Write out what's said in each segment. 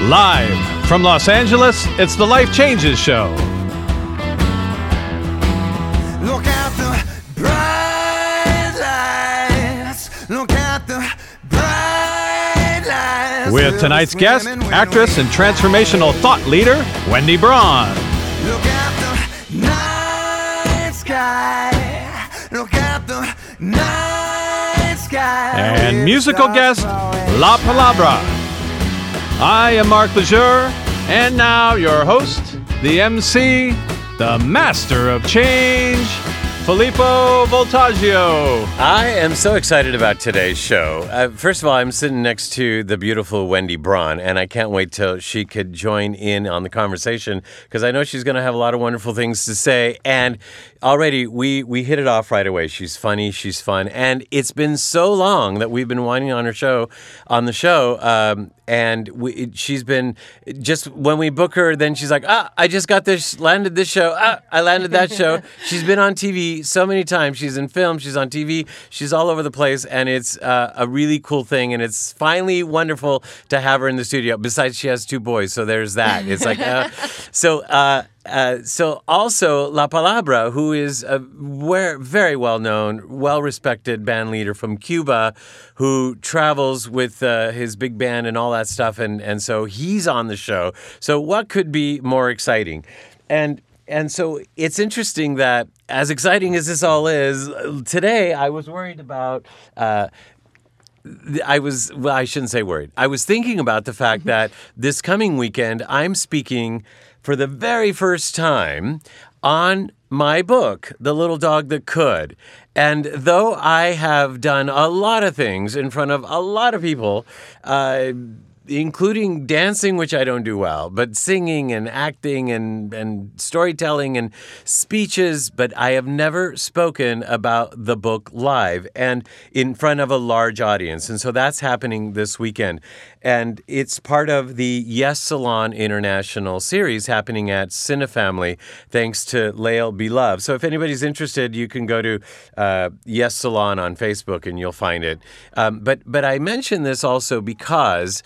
Live from Los Angeles, it's the Life Changes Show. Look at the bright lights. Look at the bright lights. With tonight's guest, actress and transformational thought leader, Wendy Braun. Look at the night sky. Look at the night sky. And musical guest, La Palabra. I am Mark Lejeune, and now your host, the MC, the master of change, Filippo Voltaggio. I am so excited about today's show. First of all, I'm sitting next to the beautiful Wendy Braun, and I can't wait till she could join in on the conversation because I know she's going to have a lot of wonderful things to say. And already we hit it off right away. She's funny, she's fun, and it's been so long that we've been whining on the show. And she's been, just when we book her, then she's like, I just got this, landed this show. I landed that show. She's been on TV so many times. She's in film, she's on TV, she's all over the place. And it's a really cool thing. And it's finally wonderful to have her in the studio. Besides, she has 2 boys. So there's that. It's like, so also La Palabra, who is a very well-known, well-respected band leader from Cuba who travels with his big band and all that stuff. And so he's on the show. So what could be more exciting? And so it's interesting that as exciting as this all is, today I was worried about... I shouldn't say worried. I was thinking about the fact that this coming weekend I'm speaking for the very first time on my book, The Little Dog That Could. And though I have done a lot of things in front of a lot of people, including dancing, which I don't do well, but singing and acting and storytelling and speeches, but I have never spoken about the book live and in front of a large audience. And so that's happening this weekend. And it's part of the Yes Salon International series happening at Cinefamily, thanks to Lael Beloved. So if anybody's interested, you can go to Yes Salon on Facebook and you'll find it. But I mention this also because...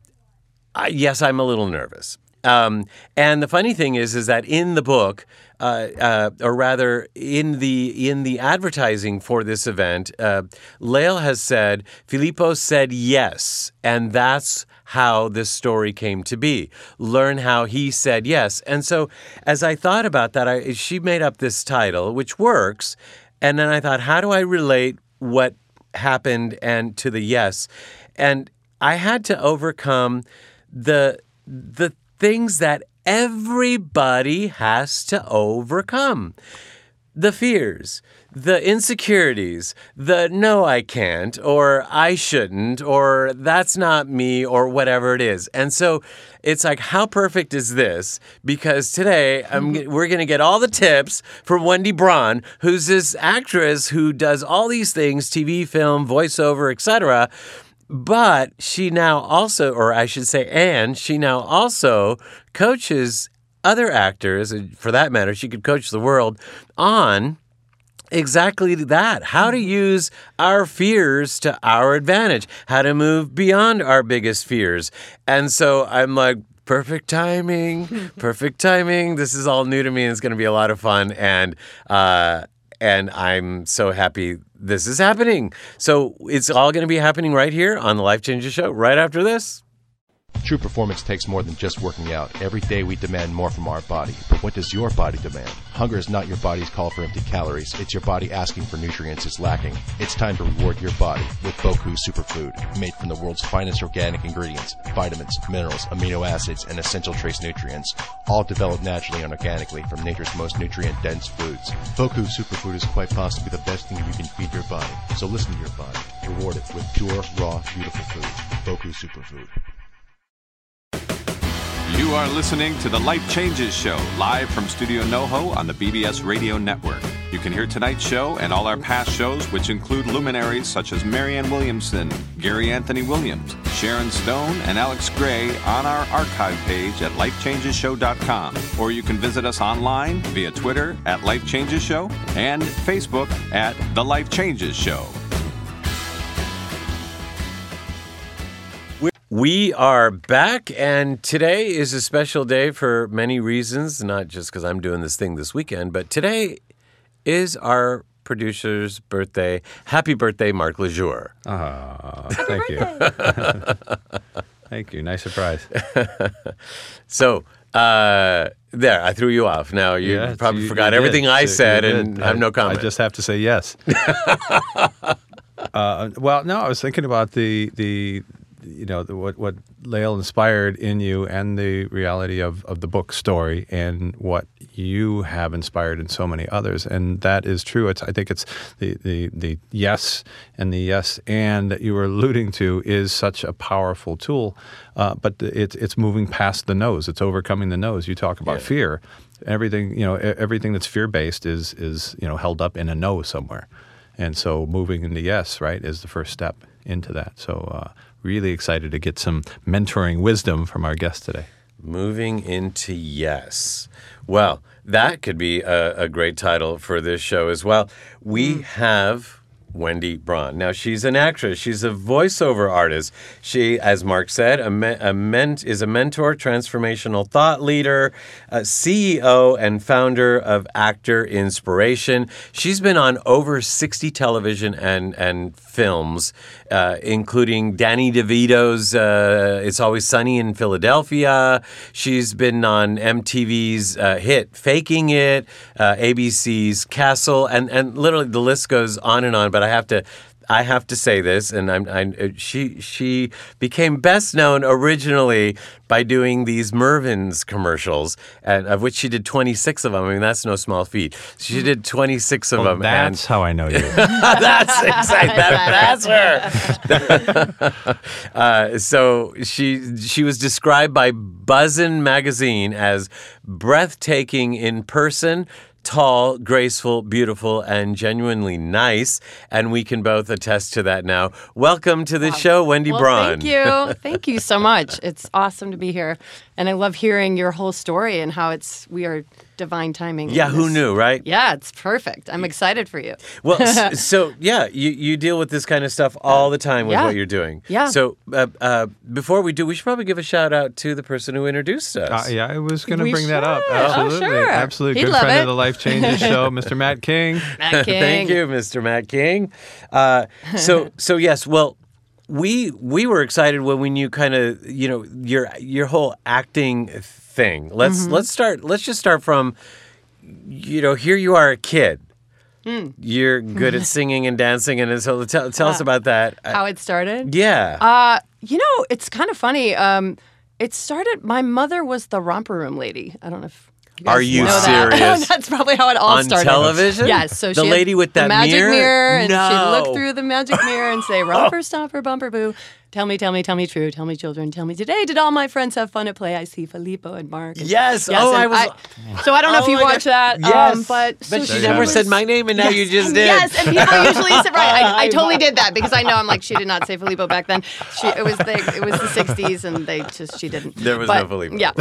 yes, I'm a little nervous. And the funny thing is that in the book, or rather in the advertising for this event, Lael has said, Filippo said yes, and that's how this story came to be. Learn how he said yes. And so as I thought about that, she made up this title, which works, and then I thought, how do I relate what happened and to the yes? And I had to overcome the things that everybody has to overcome. The fears, the insecurities, the no, I can't, or I shouldn't, or that's not me, or whatever it is. And so it's like, how perfect is this? Because today we're going to get all the tips from Wendy Braun, who's this actress who does all these things, TV, film, voiceover, etc., but she now also, or I should say, and she now also coaches other actors, and for that matter, she could coach the world on exactly that. How to use our fears to our advantage. How to move beyond our biggest fears. And so I'm like, perfect timing, perfect timing. This is all new to me and it's going to be a lot of fun. And I'm so happy this is happening. So it's all going to be happening right here on the Life Changes Show right after this. True performance takes more than just working out. Every day we demand more from our body. But what does your body demand? Hunger is not your body's call for empty calories. It's your body asking for nutrients it's lacking. It's time to reward your body with Boku Superfood, made from the world's finest organic ingredients, vitamins, minerals, amino acids, and essential trace nutrients, all developed naturally and organically from nature's most nutrient-dense foods. Boku Superfood is quite possibly the best thing you can feed your body. So listen to your body. Reward it with pure, raw, beautiful food. Boku Superfood. You are listening to The Life Changes Show, live from Studio NoHo on the BBS Radio Network. You can hear tonight's show and all our past shows, which include luminaries such as Marianne Williamson, Gary Anthony Williams, Sharon Stone, and Alex Gray on our archive page at lifechangeshow.com. Or you can visit us online via Twitter at Life Changes Show and Facebook at The Life Changes Show. We are back, and today is a special day for many reasons, not just because I'm doing this thing this weekend, but today is our producer's birthday. Happy birthday, Mark Lejour. Thank you. Thank you. Nice surprise. So, there, I threw you off. Now, you probably forgot everything I said and have no comment. I just have to say yes. Well, no, I was thinking about what Lael inspired in you and the reality of the book story and what you have inspired in so many others. And that is true. I think it's the yes and the yes and that you were alluding to is such a powerful tool. But it's moving past the nose. It's overcoming the nose. You talk about fear. Everything that's fear-based is held up in a no somewhere. And so moving into yes, right, is the first step into that. So really excited to get some mentoring wisdom from our guest today. Moving into yes. Well, that could be a great title for this show as well. We have Wendy Braun. Now, she's an actress. She's a voiceover artist. She, as Mark said, is a mentor, transformational thought leader, CEO, and founder of Actor Inspiration. She's been on over 60 television and films, including Danny DeVito's It's Always Sunny in Philadelphia. She's been on MTV's hit Faking It, ABC's Castle, and literally the list goes on and on. But I have to say this, and she became best known originally by doing these Mervyn's commercials, and of which she did 26 of them. I mean, that's no small feat. She did 26 of them. That's how I know you. That's exactly that's her. So she was described by Buzzin' magazine as breathtaking in person, tall, graceful, beautiful, and genuinely nice. And we can both attest to that now. Welcome to the show, Wendy Braun. Thank you. Thank you so much. It's awesome to be here. And I love hearing your whole story and how we are divine timing. Yeah, who knew, right? Yeah, it's perfect. I'm excited for you. Well, you deal with this kind of stuff all the time with what you're doing. Yeah. So before we do, we should probably give a shout out to the person who introduced us. I was going to bring that up. should. Absolutely. Oh, sure. Absolutely. He'd Good love friend it. of the Life Changes show, Mr. Matt King. Matt King. Thank you, Mr. Matt King. So yes, well, we were excited when we knew kind of your whole acting thing. Let's just start from here you are a kid. You're good at singing and dancing, and so tell us about that. How it started? Yeah. It's kind of funny. It started. My mother was the romper room lady. I don't know if. Are you know that. serious? That's probably how it all started. On television? Yes. So the she lady had with that the magic mirror, and No. she'd look through the magic mirror and say, "Romper, stomper, bumper, boo. Tell me true. Tell me, children. Tell me today. Did all my friends have fun at play? I see Filippo and Mark." And, Yes. and I was. so I don't know if you my watched that. Yes. But she never said my name, and now you just did. Yes, and people usually say, right. I totally did that because I know I'm like, she did not say Filippo back then. It was the 60s, and she didn't. There was no Filippo. Yeah.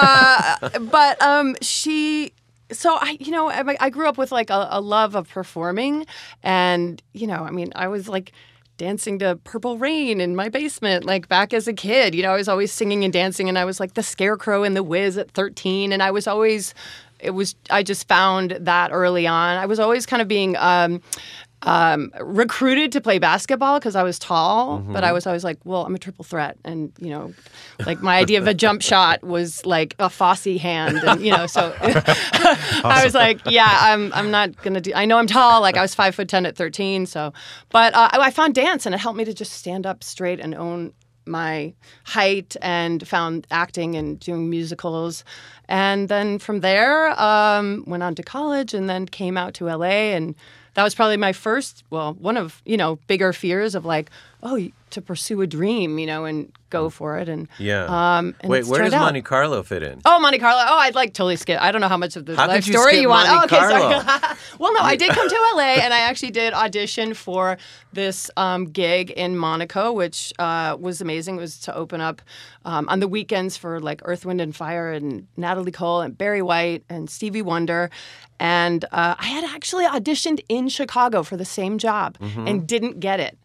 So I grew up with like a love of performing, and I was like dancing to Purple Rain in my basement, like back as a kid. I was always singing and dancing, and I was like the Scarecrow in The Wiz at 13, and I just found that early on. I was always kind of being recruited to play basketball because I was tall, but I was always like, well, I'm a triple threat, and like my idea of a jump shot was like a Fosse hand, and so I was like, yeah, I'm not gonna do. I know I'm tall, like I was 5'10" at 13, so, but I found dance, and it helped me to just stand up straight and own my height, and found acting and doing musicals. And then from there, went on to college, and then came out to LA, and that was probably my first, one of, bigger fears of like, to pursue a dream, and go for it. And yeah. Wait, where does Monte Carlo fit in? Oh, Monte Carlo. Oh, I'd like totally skip. I don't know how much of the life story skip you want. Monte Carlo? Sorry. Well, no, I did come to LA, and I actually did audition for this gig in Monaco, which was amazing. It was to open up on the weekends for like Earth, Wind, and Fire, and Natalie Cole, and Barry White, and Stevie Wonder. And I had actually auditioned in Chicago for the same job and didn't get it.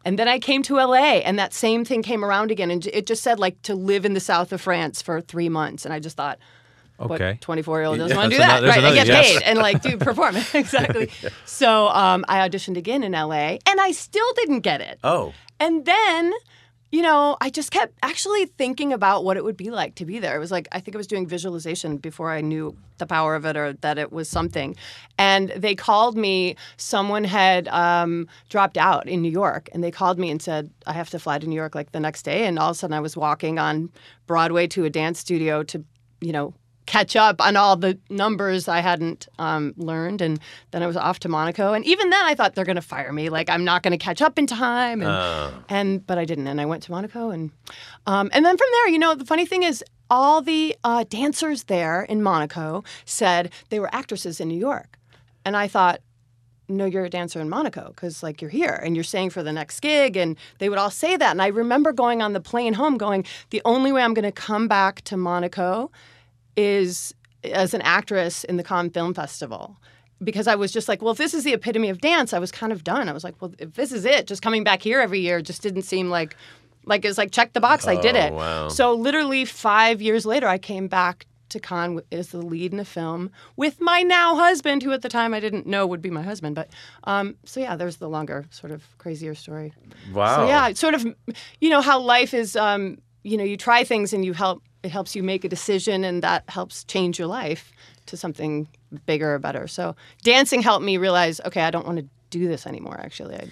And then I came to LA, and that same thing came around again. And it just said, like, to live in the south of France for 3 months. And I just thought, Okay. what 24-year-old doesn't want to That's do that? another- Right, there's and get another yes. paid and, like, do perform. Exactly. So I auditioned again in LA, and I still didn't get it. Oh. And then, you know, I just kept actually thinking about what it would be like to be there. It was like, I think I was doing visualization before I knew the power of it or that it was something. And they called me, someone had dropped out in New York, and they called me and said, I have to fly to New York like the next day. And all of a sudden I was walking on Broadway to a dance studio to, you know, catch up on all the numbers I hadn't learned. And then I was off to Monaco. And even then I thought they're going to fire me. Like, I'm not going to catch up in time. But I didn't. And I went to Monaco. And then from there, you know, the funny thing is all the dancers there in Monaco said they were actresses in New York. And I thought, no, you're a dancer in Monaco because, like, you're here and you're staying for the next gig. And they would all say that. And I remember going on the plane home going, the only way I'm going to come back to Monaco is as an actress in the Cannes Film Festival. Because I was just like, well, if this is the epitome of dance, I was kind of done. I was like, well, if this is it, just coming back here every year just didn't seem like it's like, check the box, I did it. Wow. So literally 5 years later, I came back to Cannes as the lead in a film with my now husband, who at the time I didn't know would be my husband. But so yeah, there's the longer, sort of crazier story. Wow. So yeah, it's sort of, you know, how life is, you know, you try things and it helps you make a decision, and that helps change your life to something bigger or better. So dancing helped me realize, okay, I don't want to do this anymore, actually.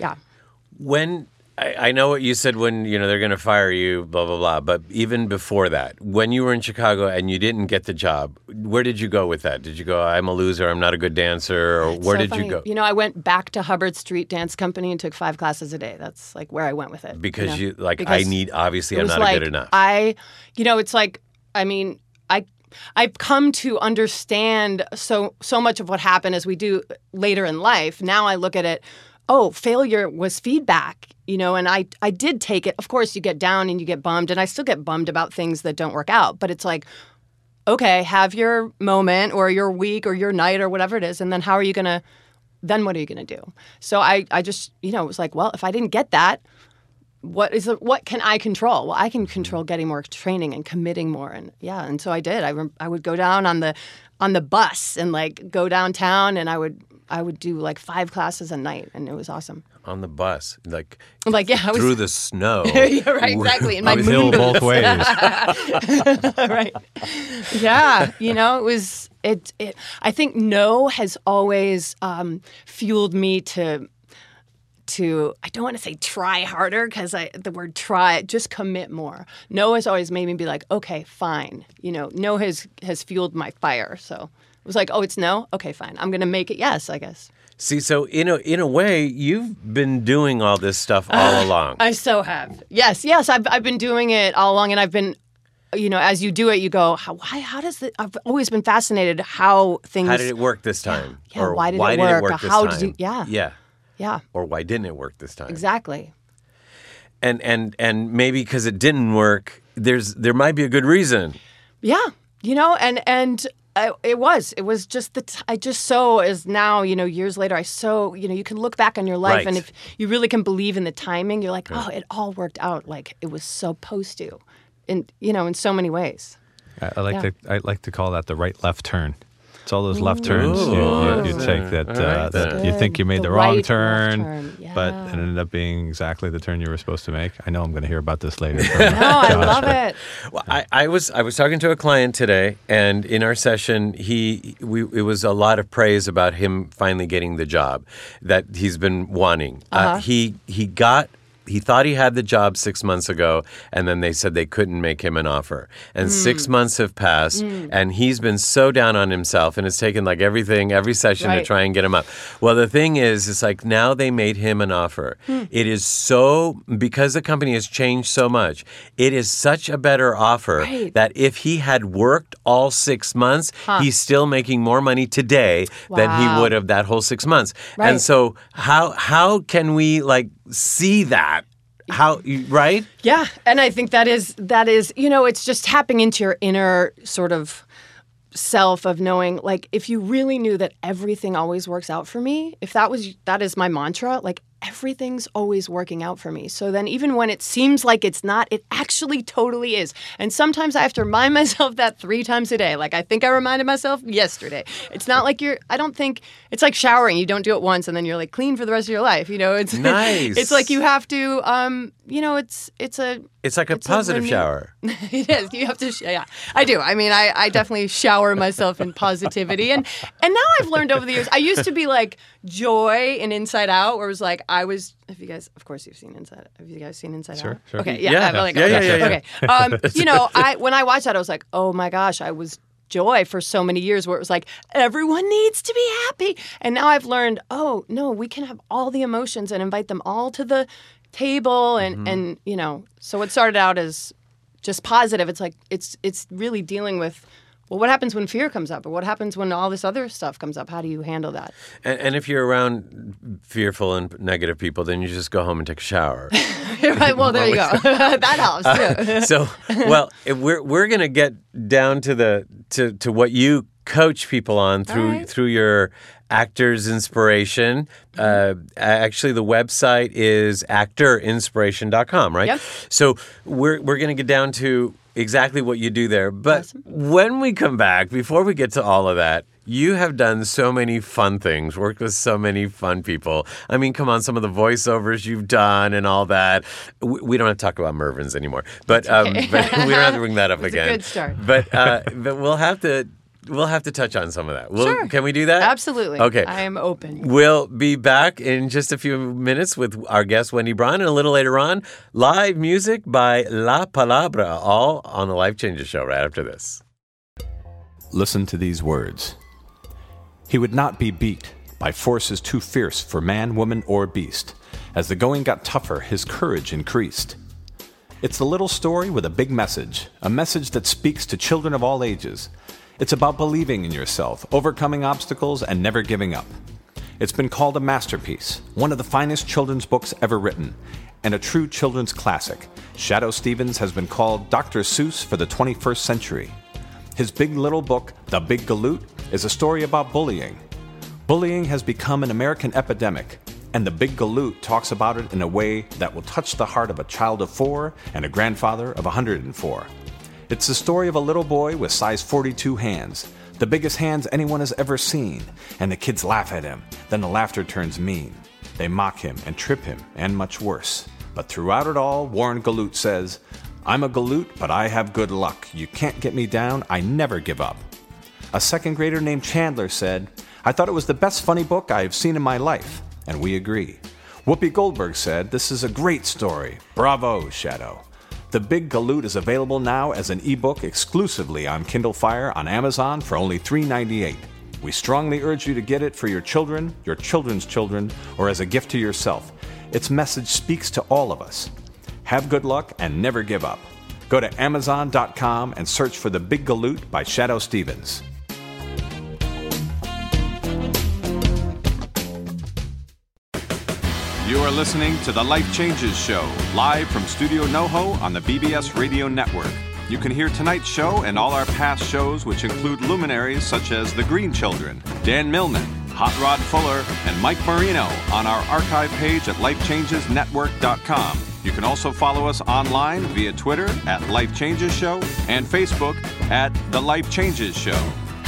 When I know what you said when, you know, they're going to fire you, blah, blah, blah. But even before that, when you were in Chicago and you didn't get the job, where did you go with that? Did you go, I'm a loser, I'm not a good dancer? Or where did you go? You know, I went back to Hubbard Street Dance Company and took 5 classes a day. That's like where I went with it. Because you know? you, like, Because obviously it I'm was not like, good enough. You know, it's like, I mean, I've come to understand so much of what happened as we do later in life. Now I look at it, oh, failure was feedback, you know, and I did take it. Of course, you get down and you get bummed, and I still get bummed about things that don't work out. But it's like, okay, have your moment or your week or your night or whatever it is, and then what are you going to do? So I just, you know, it was like, well, if I didn't get that, what can I control? Well, I can control getting more training and committing more, and and so I did. I would go down on the bus and like go downtown, and I would do like 5 classes a night, and it was awesome. On the bus, like yeah, I was through the snow. yeah, right, exactly. In my Uphill moon both boots. ways. Right. Yeah, you know, it was it. I think no has always fueled me to I don't want to say try harder, because the word try, just commit more. No has always made me be like, okay, fine. You know, no has fueled my fire. So it was like, oh, it's no? Okay, fine. I'm going to make it yes, I guess. See, so in a way, you've been doing all this stuff all along. I so have. Yes. I've been doing it all along, and I've been, you know, as you do it, you go, how does it? I've always been fascinated how things. How did it work this time? Yeah. Or Why did it work? this How time? did you? Yeah. Yeah. Yeah. Or why didn't it work this time? Exactly. And maybe because it didn't work, there might be a good reason. Yeah. You know, and it was just I just so as now, you know, years later, you know, you can look back on your life, Right. and if you really can believe in the timing, you're like, oh, it all worked out like it was supposed to, in so many ways. I like to call that the right left turn. It's all those left turns you take that you think you made the wrong right turn, left turn. but Yeah. it ended up being exactly the turn you were supposed to make. I know I'm going to hear about this later. No, I love it. Well, I was talking to a client today, and in our session, it was a lot of praise about him finally getting the job that he's been wanting. He thought he had the job 6 months ago, and then they said they couldn't make him an offer. And 6 months have passed, and he's been so down on himself, and it's taken like every session to Right. try and get him up. Well, the thing is, it's like now they made him an offer. It is because the company has changed so much, it is such a better offer Right. that if he had worked all 6 months, he's still making more money today than he Wow. would have that whole 6 months. Right. And so how can we like see that? Right? Yeah, and I think that is, you know, it's just tapping into your inner sort of self of knowing, like, if you really knew that everything always works out for me, if that is my mantra, like everything's always working out for me. So then even when it seems like it's not, it actually totally is. And sometimes I have to remind myself that 3 times a day. Like I think I reminded myself yesterday. It's not like I don't think, it's like showering. You don't do it once and then you're like clean for the rest of your life. You know, it's nice. It's like you have to, you know, it's like a positive shower. It is. You have to, yeah, I do. I mean, I definitely shower myself in positivity. And now I've learned over the years, I used to be like Joy in Inside Out, where it was like, have you guys, of course you've seen Inside Out. Have you guys seen Inside Out? Sure. Okay, Yeah. Okay. You know, when I watched that, I was like, oh my gosh, I was Joy for so many years where it was like, everyone needs to be happy. And now I've learned, oh no, we can have all the emotions and invite them all to the table. And you know, so it started out as just positive. It's like, it's really dealing with, well, what happens when fear comes up? Or what happens when all this other stuff comes up? How do you handle that? And if you're around fearful and negative people, then you just go home and take a shower. Right, well, there you go. That helps too. Well, we're going to get down to to what you coach people on through your Actors Inspiration. Actually, the website is actorinspiration.com, right? Yep. So we're going to get down to exactly what you do there. But Awesome. when we come back, before we get to all of that, you have done so many fun things, worked with so many fun people. I mean, come on, some of the voiceovers you've done and all that. We don't have to talk about Mervyn's anymore, but we don't have to bring that up again. A good start. But we'll have to touch on some of that. Sure. Can we do that? Absolutely. Okay. I am open. We'll be back in just a few minutes with our guest, Wendy Braun, and a little later on, live music by La Palabra, all on the Life Changes Show right after this. Listen to these words. He would not be beat by forces too fierce for man, woman, or beast. As the going got tougher, his courage increased. It's a little story with a big message, a message that speaks to children of all ages. It's about believing in yourself, overcoming obstacles, and never giving up. It's been called a masterpiece, one of the finest children's books ever written, and a true children's classic. Shadoe Stevens has been called Dr. Seuss for the 21st century. His big little book, The Big Galoot, is a story about bullying. Bullying has become an American epidemic, and The Big Galoot talks about it in a way that will touch the heart of a child of 4 and a grandfather of 104. It's the story of a little boy with size 42 hands, the biggest hands anyone has ever seen, and the kids laugh at him. Then the laughter turns mean. They mock him and trip him, and much worse. But throughout it all, Warren Galoot says, "I'm a Galoot, but I have good luck. You can't get me down. I never give up." A second grader named Chandler said, "I thought it was the best funny book I have seen in my life." And we agree. Whoopi Goldberg said, "This is a great story. Bravo, Shadoe." The Big Galoot is available now as an ebook exclusively on Kindle Fire on Amazon for only $3.98. We strongly urge you to get it for your children, your children's children, or as a gift to yourself. Its message speaks to all of us. Have good luck and never give up. Go to Amazon.com and search for The Big Galoot by Shadoe Stevens. You are listening to The Life Changes Show, live from Studio NoHo on the BBS Radio Network. You can hear tonight's show and all our past shows, which include luminaries such as The Green Children, Dan Millman, Hot Rod Fuller, and Mike Marino on our archive page at lifechangesnetwork.com. You can also follow us online via Twitter at Life Changes Show and Facebook at The Life Changes Show.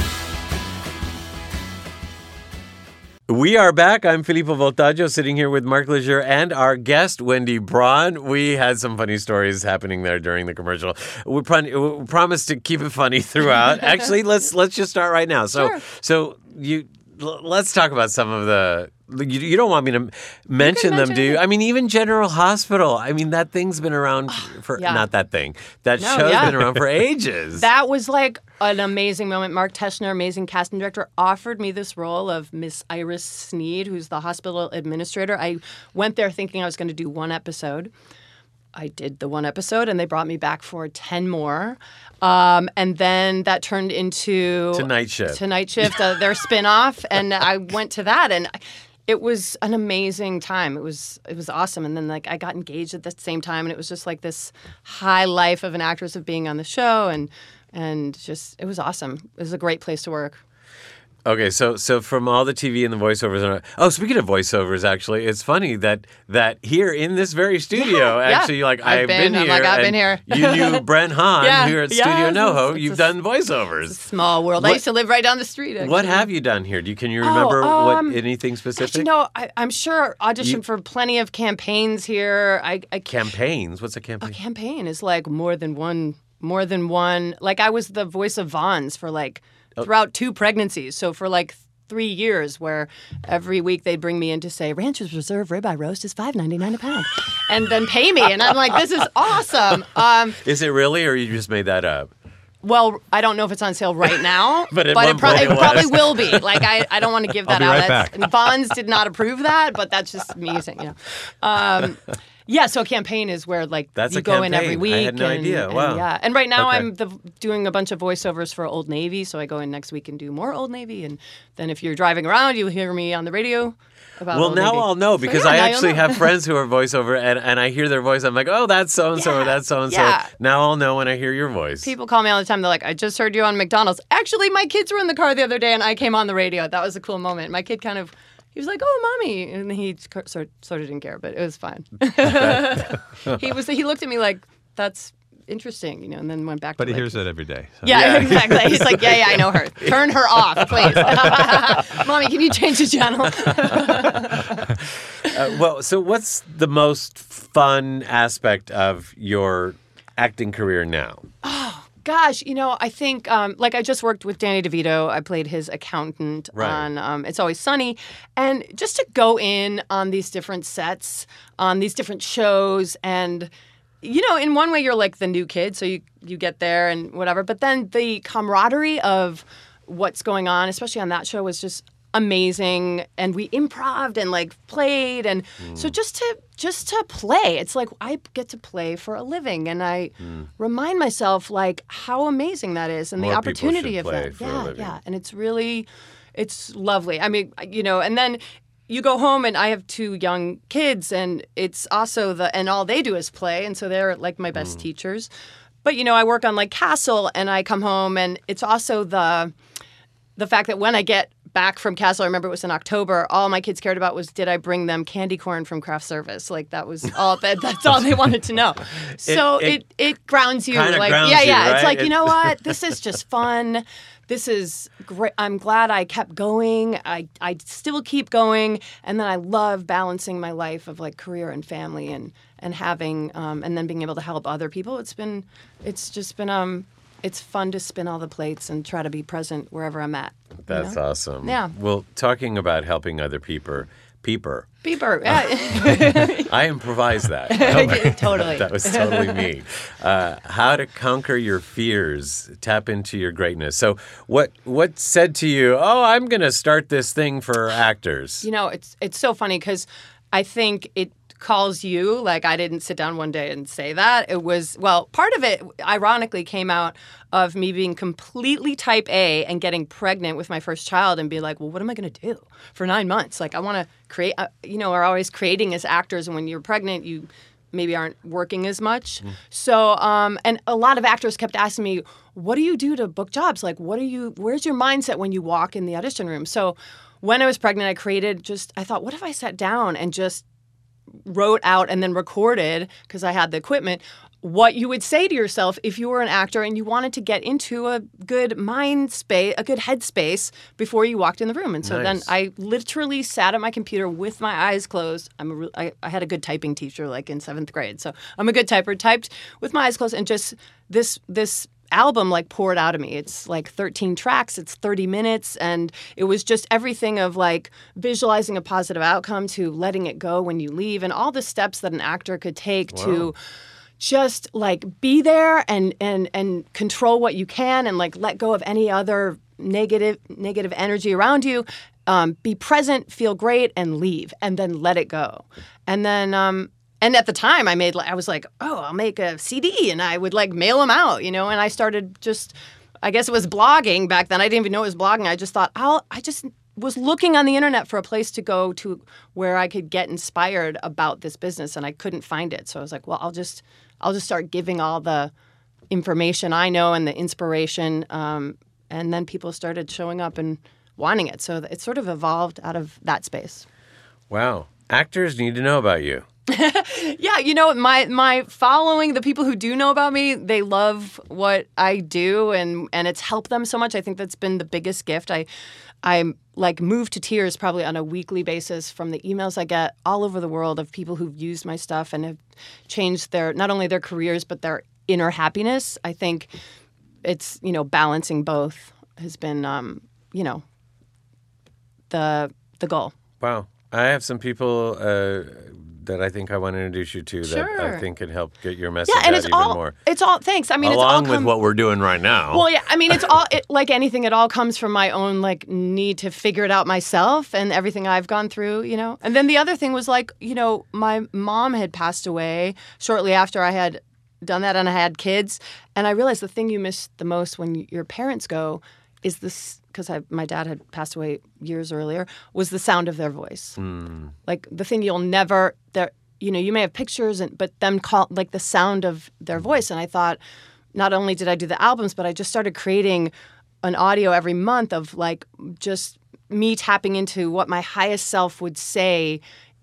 We are back. I'm Filippo Voltaggio, sitting here with Mark Leisure and our guest, Wendy Braun. We had some funny stories happening there during the commercial. We promised to keep it funny throughout. Actually, let's just start right now. Sure. So let's talk about some of the. You don't want me to mention them, do you? I mean, even General Hospital. I mean, that thing's been around for not that thing. That show's been around for ages. That was like an amazing moment. Mark Teschner, amazing casting director, offered me this role of Miss Iris Sneed, who's the hospital administrator. I went there thinking I was going to do one episode. I did the one episode, and they brought me back for 10 more. And then that turned into Tonight Shift, their spinoff, and I went to that, and it was an amazing time. It was awesome. And then like I got engaged at the same time, and it was just like this high life of an actress of being on the show, and just it was awesome. It was a great place to work. Okay, so from all the TV and the voiceovers, speaking of voiceovers, actually, it's funny that here in this very studio, actually, like I've been here. I've been here. You knew Brent Hahn here at Studio Yes, NoHo. it's You've a done voiceovers. Small world. I used to live right down the street. Actually. What have you done here? Can you remember anything specific? You know, I'm sure auditioned for plenty of campaigns here. Campaigns? What's a campaign? A campaign is like more than one. Like I was the voice of Vons for like throughout 2 pregnancies. So for like 3 years, where every week they'd bring me in to say, Rancher's Reserve ribeye roast is $5.99 a pound, and then pay me. And I'm like, this is awesome. Is it really, or you just made that up? Well, I don't know if it's on sale right now, but it probably will be. Like I don't want to give that I'll be out. right back. And Vons did not approve that, but that's just me saying, Yeah, so a campaign is where like That's you a go in campaign. every week. I had no idea. Wow. Yeah, and right now Okay. I'm doing a bunch of voiceovers for Old Navy, so I go in next week and do more Old Navy, and then if you're driving around, you'll hear me on the radio about Well, Old now Navy. I'll know So, because yeah, I now you'll actually know. have friends who are voiceover, and I hear their voice. I'm like, oh, that's so and so, or that's so and so. Yeah. Now I'll know when I hear your voice. People call me all the time. They're like, I just heard you on McDonald's. Actually, my kids were in the car the other day, and I came on the radio. That was a cool moment. My kid he was like, "Oh, mommy," and he sort of didn't care, but it was fine. He looked at me like, "That's interesting," and then went back. But to he like, hears it every day. So. Yeah, exactly. He's like, yeah, I know her. Turn her off, please. Mommy, can you change the channel? So what's the most fun aspect of your acting career now? Gosh, I think, like I just worked with Danny DeVito. I played his accountant on It's Always Sunny. And just to go in on these different sets, on these different shows, and, in one way you're like the new kid, so you get there and whatever. But then the camaraderie of what's going on, especially on that show, was just amazing. And we improv'd and like played, and so just to play, it's like I get to play for a living, and I remind myself like how amazing that is, and More the people opportunity should of play that. for a Yeah, living. yeah, and it's lovely. I mean, and then you go home, and I have 2 young kids, and it's also and all they do is play, and so they're like my best teachers. But I work on like Castle, and I come home, and it's also the fact that when I get back from Castle, I remember it was in October, all my kids cared about was, did I bring them candy corn from craft service? Like that was all that's all they wanted to know. So it grounds you. Kinda Like grounds yeah, you, yeah. right? It's like, you know what? This is just fun. This is great. I'm glad I kept going. I still keep going. And then I love balancing my life of like career and family and having and then being able to help other people. It's fun to spin all the plates and try to be present wherever I'm at. That's awesome. Yeah. Well, talking about helping other people, Beeper. Yeah. I improvised that. Totally. That was totally me. How to conquer your fears, tap into your greatness. So what said to you, oh, I'm going to start this thing for actors? It's so funny because I think it calls you. Like, I didn't sit down one day and say that. It was, part of it ironically came out of me being completely type A and getting pregnant with my first child and be like, well, what am I going to do for 9 months? Like, I want to create, we're always creating as actors. And when you're pregnant, you maybe aren't working as much. So, and a lot of actors kept asking me, what do you do to book jobs? Like, where's your mindset when you walk in the audition room? So when I was pregnant, I thought, what if I sat down and just wrote out and then recorded, because I had the equipment, what you would say to yourself if you were an actor and you wanted to get into a good mind space, a good headspace before you walked in the room. And so then I literally sat at my computer with my eyes closed. I had a good typing teacher like in 7th grade. So I'm a good typer, typed with my eyes closed, and just this album like poured out of me. It's like 13 tracks, it's 30 minutes, and it was just everything of like visualizing a positive outcome to letting it go when you leave, and all the steps that an actor could take to just like be there and control what you can, and like let go of any other negative energy around you. Be present, feel great, and leave, and then let it go. And then and at the time, I was like, oh, I'll make a CD, and I would like mail them out, and I started I guess it was blogging back then. I didn't even know it was blogging. I just thought, I just was looking on the internet for a place to go to where I could get inspired about this business, and I couldn't find it. So I was like, well, I'll just start giving all the information I know and the inspiration, and then people started showing up, and wanting it. So it sort of evolved out of that space. Wow. Actors need to know about you. Yeah, my following, the people who do know about me, they love what I do, and it's helped them so much. I think that's been the biggest gift. I'm like moved to tears probably on a weekly basis from the emails I get all over the world of people who've used my stuff and have changed not only their careers, but their inner happiness. I think it's, balancing both has been, the goal. Wow. I have some people that I think I want to introduce you to that I think can help get your message out even more. It's all, thanks. I mean, Along with what we're doing right now. Well, yeah, I mean, it's all, like anything, it all comes from my own, like, need to figure it out myself and everything I've gone through, And then the other thing was, like, my mom had passed away shortly after I had done that and I had kids. And I realized the thing you miss the most when your parents go is this, because my dad had passed away years earlier, was the sound of their voice. Like the thing you'll never, you may have pictures, but them call like the sound of their voice. And I thought, not only did I do the albums, but I just started creating an audio every month of like just me tapping into what my highest self would say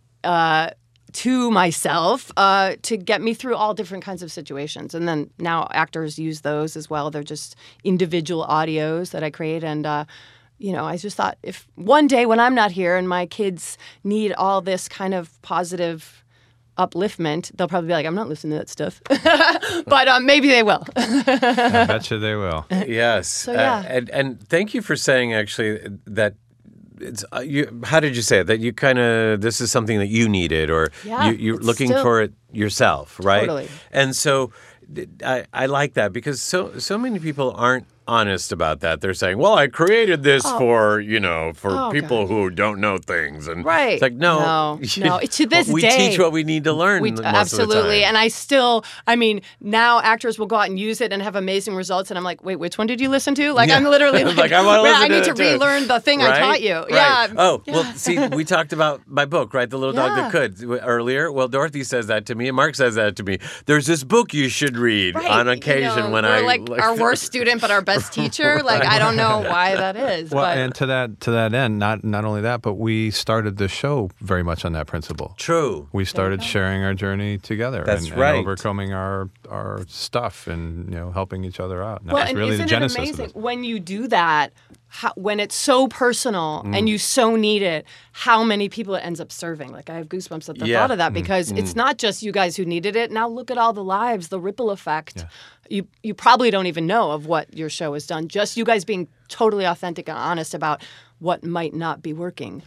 to myself to get me through all different kinds of situations. And then now actors use those as well. They're just individual audios that I create. And, I just thought if one day when I'm not here and my kids need all this kind of positive upliftment, they'll probably be like, I'm not listening to that stuff. But maybe they will. I bet you they will. Yes. So, yeah. And thank you for saying actually that it's how did you say it? That you kind of, this is something that you needed, or you're looking for it yourself, right? Totally. And so I like that because so many people aren't honest about that. They're saying, well, I created this for people who don't know things. And right. It's like, no. To this we day. We teach what we need to learn most absolutely. of the time. And now actors will go out and use it and have amazing results. And I'm like, wait, which one did you listen to? Like, I'm literally like I want to listen I need to to relearn the thing right? I taught you. Right. Yeah. Oh, well, see, we talked about my book, right? The Little Dog That Could earlier. Well, Dorothy says that to me and Mark says that to me. There's this book you should read on occasion when we're like our worst student but our best teacher. Like, I don't know why that is. Well, but. and to that end, not only that, but we started the show very much on that principle. True. We started sharing our journey together. That's and overcoming our stuff and helping each other out. And that's really the genesis isn't it amazing of it. when you do that? When it's so personal and you so need it, how many people it ends up serving. Like, I have goosebumps at the thought of that because it's not just you guys who needed it. Now look at all the lives, the ripple effect. Yeah. You probably don't even know of what your show has done. Just you guys being totally authentic and honest about what might not be working,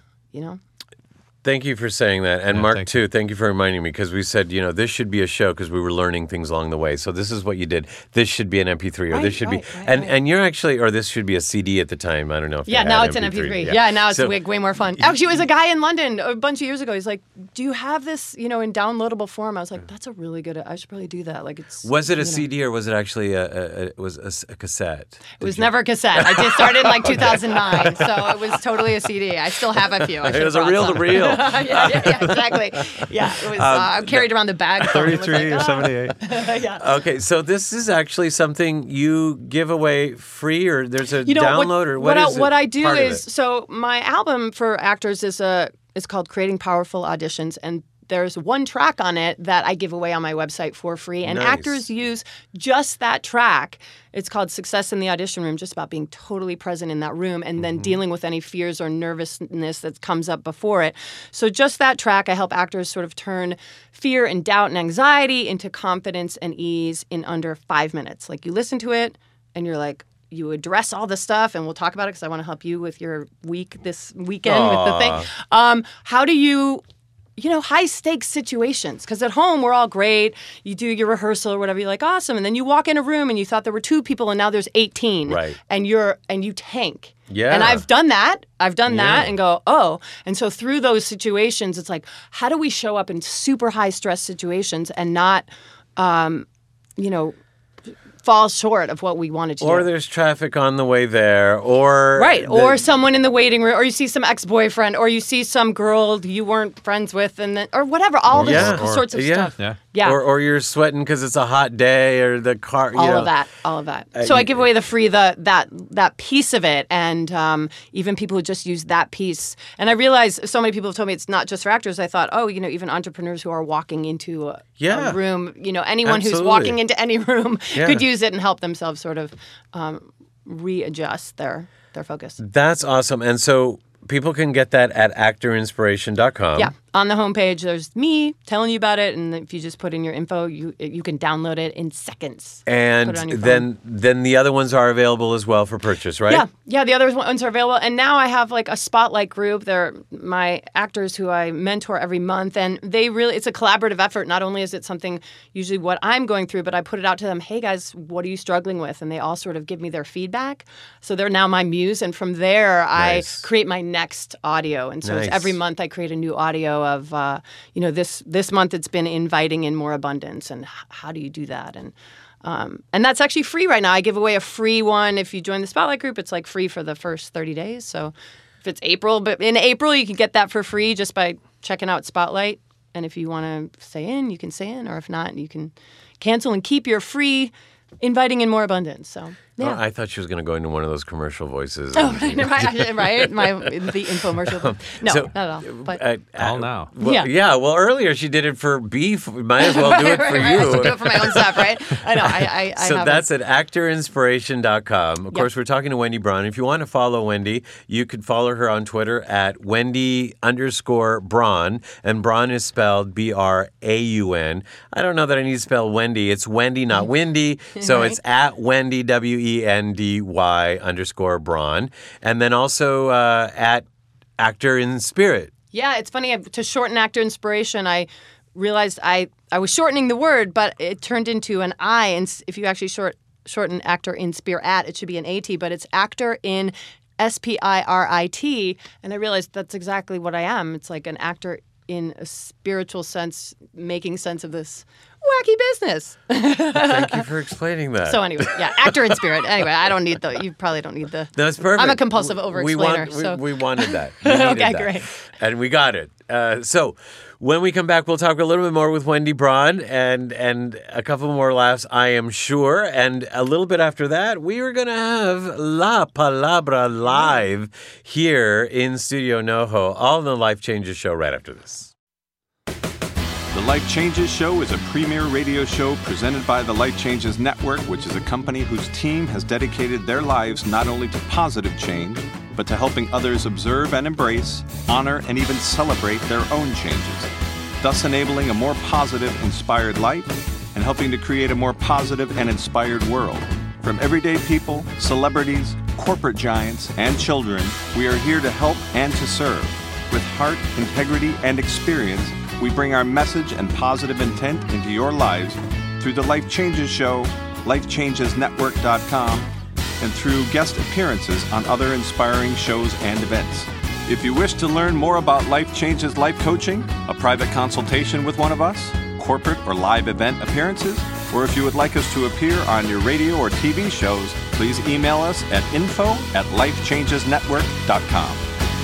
Thank you for saying that. And Mark, too, thank you for reminding me because we said, this should be a show because we were learning things along the way. So this is what you did. This should be an MP3 or this should be... And you're actually... Or this should be a CD at the time. I don't know if now it's an MP3. Yeah, now it's way more fun. Actually, it was a guy in London a bunch of years ago. He's like, do you have this, in downloadable form? I was like, that's a really good... I should probably do that. Like, it's... Was it a CD or was it actually a cassette? It was never a cassette. I just started in like 2009. So it was totally a CD. I still have a few. It was a reel-to-reel. yeah, exactly. Yeah, it was. I carried around the bag. 33 or 78. Yeah. Okay, so this is actually something you give away free, or there's a download, or what is it? What I do is, so my album for actors is called Creating Powerful Auditions, and there's one track on it that I give away on my website for free, and actors use just that track. It's called Success in the Audition Room, just about being totally present in that room and then dealing with any fears or nervousness that comes up before it. So just that track, I help actors sort of turn fear and doubt and anxiety into confidence and ease in under 5 minutes. Like, you listen to it and you're like, you address all the stuff, and we'll talk about it because I want to help you with your week this weekend with the thing. How do you... high stakes situations. Because at home, we're all great. You do your rehearsal or whatever. You're like, awesome. And then you walk in a room and you thought there were 2 people and now there's 18. Right. And you tank. Yeah. And I've done that. That and go, oh. And so through those situations, it's like, how do we show up in super high stress situations and not, fall short of what we wanted to do. Or there's traffic on the way there, or... Right, or someone in the waiting room, or you see some ex-boyfriend, or you see some girl you weren't friends with, and then, or whatever, all this sorts of stuff. Yeah. Yeah. Or you're sweating because it's a hot day or the car. All of that. So I give away the free that piece of it, and even people who just use that piece. And I realize so many people have told me it's not just for actors. I thought, even entrepreneurs who are walking into a room, anyone who's walking into any room could use it and help themselves sort of readjust their focus. That's awesome. And so people can get that at actorinspiration.com. Yeah. On the homepage, there's me telling you about it, and if you just put in your info, you can download it in seconds. And Put it on your phone. then the other ones are available as well for purchase, right? Yeah, the other ones are available. And now I have like a spotlight group. They're my actors who I mentor every month, and it's a collaborative effort. Not only is it something usually what I'm going through, but I put it out to them, hey guys, what are you struggling with? And they all sort of give me their feedback. So they're now my muse, and from there Nice. I create my next audio. And so Nice. every month I create a new audio of, this month it's been inviting in more abundance, and how do you do that? And that's actually free right now. I give away a free one. If you join the Spotlight group, it's like free for the first 30 days. So if it's April, but in April, you can get that for free just by checking out Spotlight. And if you want to stay in, you can stay in. Or if not, you can cancel and keep your free inviting in more abundance. So, yeah. Oh, I thought she was going to go into one of those commercial voices. Oh, right. The infomercial. No, So, not at all. But All now. Well, Yeah. well, earlier she did it for beef. We might as well do it for I have to do you. it for my own stuff, right? I know. I So have that's at actorinspiration.com. Of course, we're talking to Wendy Braun. If you want to follow Wendy, you could follow her on Twitter at Wendy_Braun. And Braun is spelled Braun. I don't know that I need to spell Wendy. It's Wendy, not Windy. So Right. it's at Wendy, WENDY_Braun. And then also at Actor in Spirit. Yeah, it's funny. To shorten Actor Inspiration, I realized I was shortening the word, but it turned into an I. And if you actually shorten Actor in Spirit, it should be an AT, but it's Actor in SPIRIT. And I realized that's exactly what I am. It's like an actor in a spiritual sense, making sense of this wacky business. Thank you for explaining that. So anyway, yeah, Actor in Spirit. Anyway, I don't need you probably don't need the. That's perfect. I'm a compulsive over-explainer. We wanted that. We needed Okay, that. great. And we got it. So when we come back, we'll talk a little bit more with Wendy Braun and a couple more laughs, I am sure. And a little bit after that, we are going to have La Palabra live here in Studio NoHo, all in the Life Changes show right after this. The Life Changes Show is a premier radio show presented by the Life Changes Network, which is a company whose team has dedicated their lives not only to positive change, but to helping others observe and embrace, honor, and even celebrate their own changes, thus enabling a more positive, inspired life and helping to create a more positive and inspired world. From everyday people, celebrities, corporate giants, and children, we are here to help and to serve. With heart, integrity, and experience, we bring our message and positive intent into your lives through the Life Changes Show, lifechangesnetwork.com, and through guest appearances on other inspiring shows and events. If you wish to learn more about Life Changes Life Coaching, a private consultation with one of us, corporate or live event appearances, or if you would like us to appear on your radio or TV shows, please email us at info@lifechangesnetwork.com.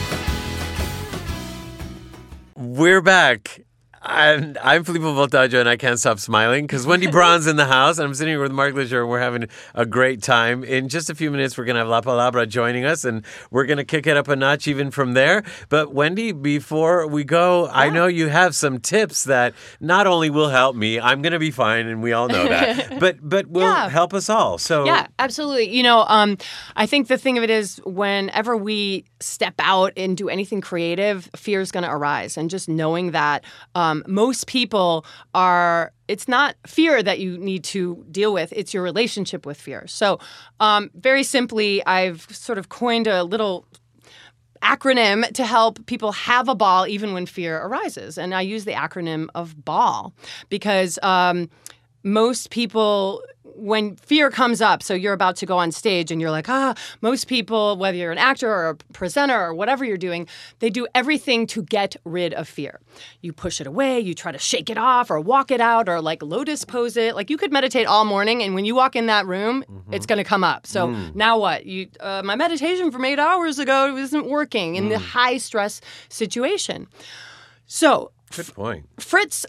We're back. And I'm Filippo Voltaggio, and I can't stop smiling because Wendy Braun's in the house, and I'm sitting here with Mark Leisure, and we're having a great time. In just a few minutes, we're going to have La Palabra joining us, and we're going to kick it up a notch even from there. But Wendy, before we go, I know you have some tips that not only will help me, I'm going to be fine, and we all know that, but will help us all. So yeah, absolutely. I think the thing of it is whenever we step out and do anything creative, fear is going to arise. And just knowing that most people it's not fear that you need to deal with, it's your relationship with fear. So very simply, I've sort of coined a little acronym to help people have a ball even when fear arises. And I use the acronym of BALL because most people, when fear comes up, so you're about to go on stage and you're like, most people, whether you're an actor or a presenter or whatever you're doing, they do everything to get rid of fear. You push it away, you try to shake it off or walk it out or like lotus pose it. Like you could meditate all morning and when you walk in that room, it's going to come up. So now what? My meditation from 8 hours ago isn't working in the high stress situation. So Good point. Fritz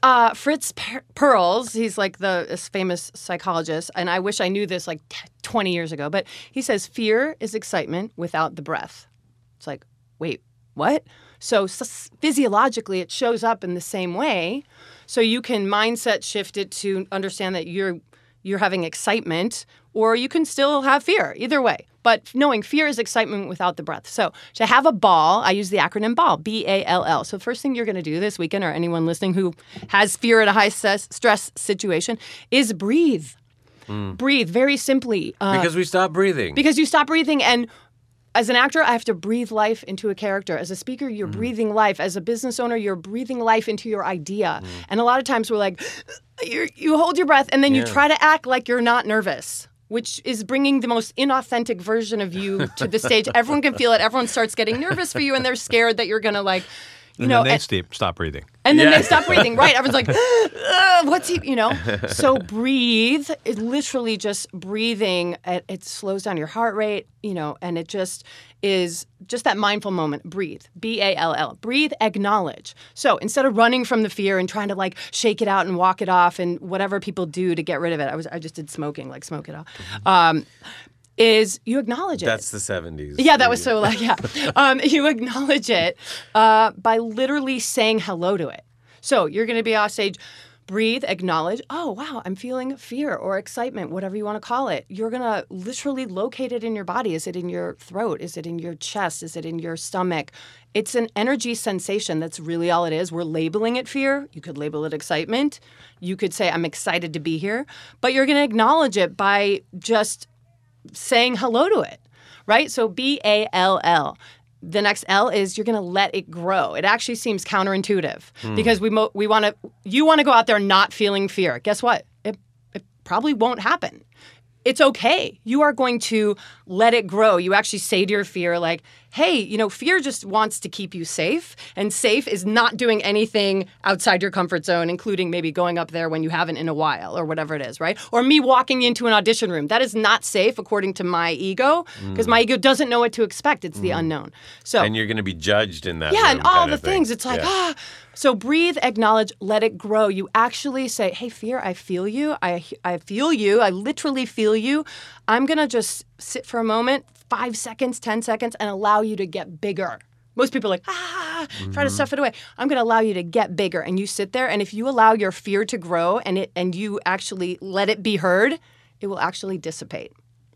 Perls, he's like this famous psychologist, and I wish I knew this like 20 years ago, but he says fear is excitement without the breath. It's like, wait, what? So physiologically, it shows up in the same way. So you can mindset shift it to understand that you're having excitement, or you can still have fear, either way. But knowing fear is excitement without the breath. So to have a ball, I use the acronym BALL, B-A-L-L. So first thing you're going to do this weekend, or anyone listening who has fear at a high stress situation, is breathe. Breathe very simply. Because we stop breathing. Because you stop breathing, and as an actor, I have to breathe life into a character. As a speaker, you're breathing life. As a business owner, you're breathing life into your idea. And a lot of times we're like, you hold your breath, and then you try to act like you're not nervous, which is bringing the most inauthentic version of you to the stage. Everyone can feel it. Everyone starts getting nervous for you, and they're scared that you're going to like, And then they stop breathing. And then they stop breathing. Right. Everyone's like, what's he, So breathe is literally just breathing. It slows down your heart rate, and it just is just that mindful moment. Breathe. B-A-L-L. Breathe, acknowledge. So instead of running from the fear and trying to like shake it out and walk it off and whatever people do to get rid of it. I just did smoking, like smoke it off. Is you acknowledge it. That's the 70s. Yeah, that was so like, you acknowledge it by literally saying hello to it. So you're going to be off stage, breathe, acknowledge, oh, wow, I'm feeling fear or excitement, whatever you want to call it. You're going to literally locate it in your body. Is it in your throat? Is it in your chest? Is it in your stomach? It's an energy sensation. That's really all it is. We're labeling it fear. You could label it excitement. You could say, I'm excited to be here. But you're going to acknowledge it by just saying hello to it, right? So B-A-L-L. The next L is you're going to let it grow. It actually seems counterintuitive because you want to go out there not feeling fear. Guess what? It probably won't happen. It's okay. You are going to let it grow. You actually say to your fear like, hey, fear just wants to keep you safe, and safe is not doing anything outside your comfort zone, including maybe going up there when you haven't in a while or whatever it is, right? Or me walking into an audition room. That is not safe according to my ego because my ego doesn't know what to expect. It's the unknown. So, and you're going to be judged in that. Yeah, room and all kind the of thing. things. It's like, So breathe, acknowledge, let it grow. You actually say, hey, fear, I feel you. I feel you. I literally feel you. I'm going to just sit for a moment, 5 seconds, 10 seconds, and allow you to get bigger. Most people are like, try to stuff it away. I'm going to allow you to get bigger. And you sit there, and if you allow your fear to grow and you actually let it be heard, it will actually dissipate.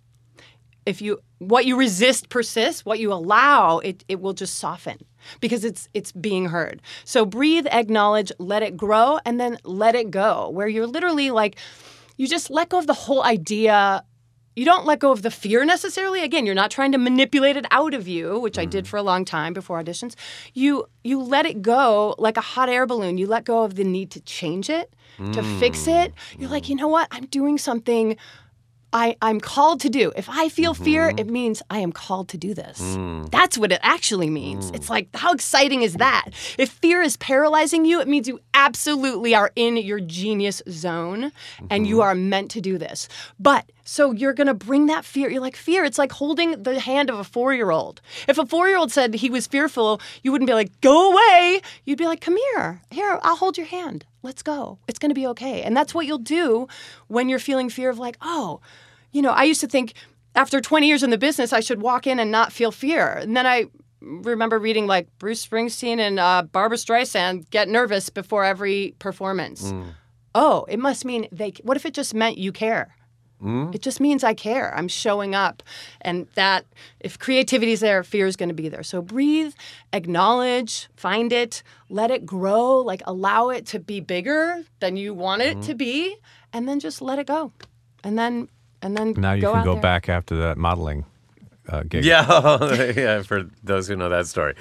What you resist persists, what you allow, it will just soften because it's being heard. So breathe, acknowledge, let it grow, and then let it go, where you're literally like, you just let go of the whole idea. You don't let go of the fear necessarily. Again, you're not trying to manipulate it out of you, which I did for a long time before auditions. You let it go like a hot air balloon. You let go of the need to change it, to fix it. You're like, you know what? I'm doing something I'm called to do. If I feel fear, it means I am called to do this. That's what it actually means. It's like, how exciting is that? If fear is paralyzing you, it means you absolutely are in your genius zone and you are meant to do this. But so you're going to bring that fear. You're like, fear, it's like holding the hand of a 4-year-old. If a 4-year-old said he was fearful, you wouldn't be like, go away. You'd be like, come here. Here, I'll hold your hand. Let's go. It's going to be okay. And that's what you'll do when you're feeling fear of like, I used to think after 20 years in the business, I should walk in and not feel fear. And then I remember reading like Bruce Springsteen and Barbra Streisand get nervous before every performance. Oh, it must mean what if it just meant you care? It just means I care. I'm showing up. And that, if creativity is there, fear is going to be there. So breathe, acknowledge, find it, let it grow, like allow it to be bigger than you want it to be, and then just let it go. And then now you can go back after that modeling gig. Yeah, for those who know that story.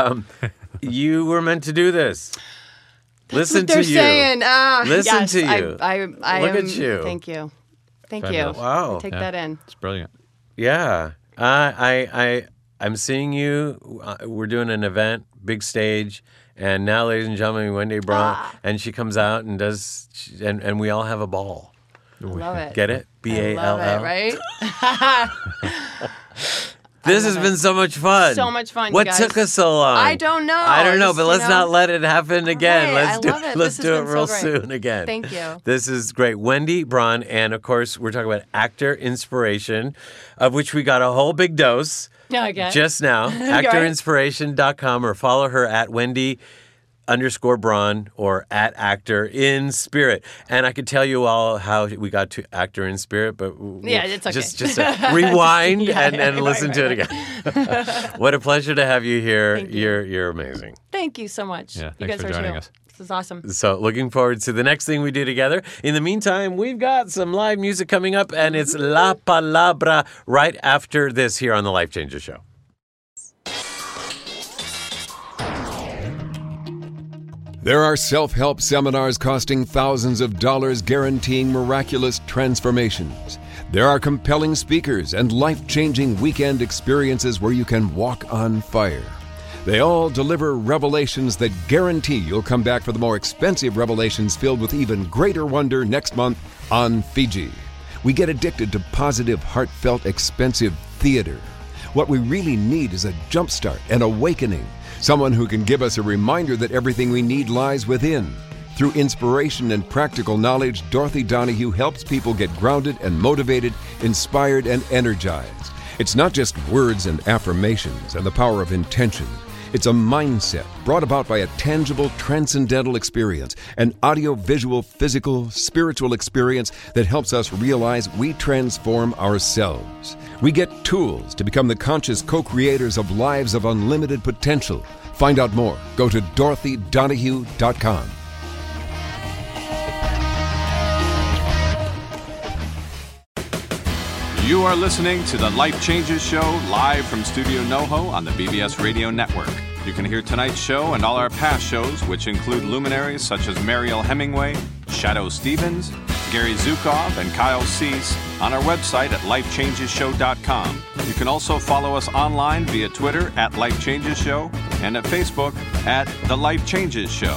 You were meant to do this. That's Listen what they're to you. saying. Listen Yes, to you. I Look at you. Thank you. Thank Fabulous. you. Wow. Take that in. It's brilliant. Yeah. I'm seeing you. We're doing an event, big stage, and now, ladies and gentlemen, Wendy Braun, and she comes out and does, and we all have a ball. Love it. Get it? B-A-L-L. I love it, right? This love has been it. so much fun. So much fun, you What guys. took us so long? I don't know. I don't know, Just, but let's not let it happen again. Hey, let's I do love it. Let's This do has it been so real great. soon again. Thank you. This is great. Wendy Braun, and of course, we're talking about actor inspiration, of which we got a whole big dose Okay. just now. Actorinspiration.com, or follow her at Wendy_Braun or at Actor in Spirit. And I could tell you all how we got to Actor in Spirit, but Yeah, it's okay. just rewind Yeah, and right, listen to it again. What a pleasure to have you here. Thank you. You're amazing. Thank you so much. Yeah, you thanks guys for are joining too. us. This is awesome. So looking forward to the next thing we do together. In the meantime, we've got some live music coming up, and it's La Palabra right after this here on the Life Changes Show. There are self-help seminars costing thousands of dollars guaranteeing miraculous transformations. There are compelling speakers and life-changing weekend experiences where you can walk on fire. They all deliver revelations that guarantee you'll come back for the more expensive revelations filled with even greater wonder next month on Fiji. We get addicted to positive, heartfelt, expensive theater. What we really need is a jumpstart, an awakening. Someone who can give us a reminder that everything we need lies within. Through inspiration and practical knowledge, Dorothy Donahue helps people get grounded and motivated, inspired and energized. It's not just words and affirmations and the power of intention. It's a mindset brought about by a tangible, transcendental experience, an audio-visual, physical, spiritual experience that helps us realize we transform ourselves. We get tools to become the conscious co-creators of lives of unlimited potential. Find out more. Go to DorothyDonahue.com. You are listening to the Life Changes Show live from Studio NoHo on the BBS Radio Network. You can hear tonight's show and all our past shows, which include luminaries such as Mariel Hemingway, Shadow Stevens, Gary Zukov, and Kyle Cease, on our website at lifechangesshow.com. You can also follow us online via Twitter at Life Changes Show and at Facebook at The Life Changes Show.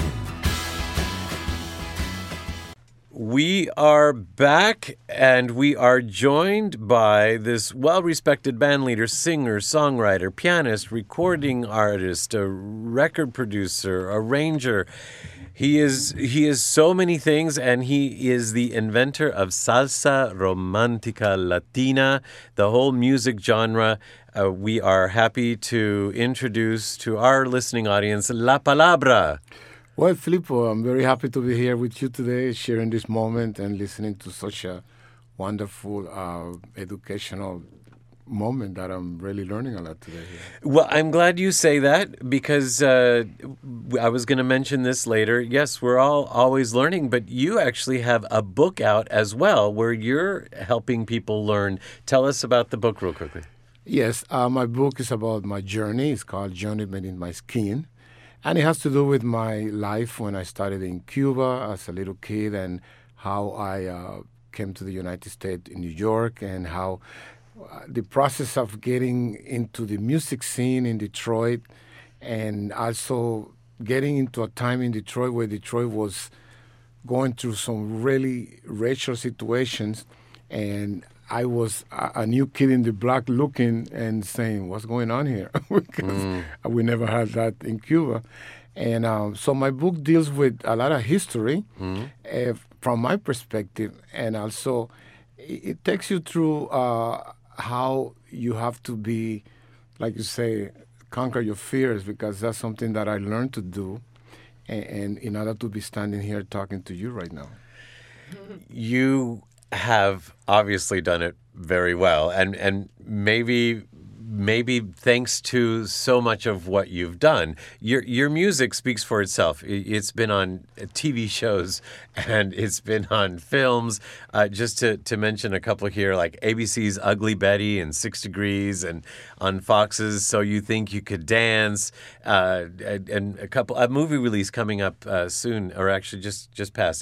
We are back, and we are joined by this well-respected bandleader, singer, songwriter, pianist, recording artist, a record producer, arranger. He is so many things, and he is the inventor of salsa romantica latina, the whole music genre. We are happy to introduce to our listening audience La Palabra. Well, Filippo, I'm very happy to be here with you today, sharing this moment and listening to such a wonderful educational moment that I'm really learning a lot today. Well, I'm glad you say that, because I was going to mention this later. Yes, we're all always learning, but you actually have a book out as well where you're helping people learn. Tell us about the book real quickly. Yes, my book is about my journey. It's called Journey Beneath My Skin. And it has to do with my life when I started in Cuba as a little kid, and how I came to the United States in New York, and how the process of getting into the music scene in Detroit, and also getting into a time in Detroit where Detroit was going through some really racial situations, and I was a new kid in the block looking and saying, what's going on here? Because we never had that in Cuba. And so my book deals with a lot of history from my perspective. And also it takes you through how you have to be, like you say, conquer your fears, because that's something that I learned to do. And in order to be standing here talking to you right now. You have obviously done it very well, and maybe thanks to so much of what you've done, your music speaks for itself. It's been on TV shows and it's been on films. Just to mention a couple here, like ABC's Ugly Betty and 6 Degrees, and on Fox's So You Think You Could Dance, and a movie release coming up soon, or actually just passed,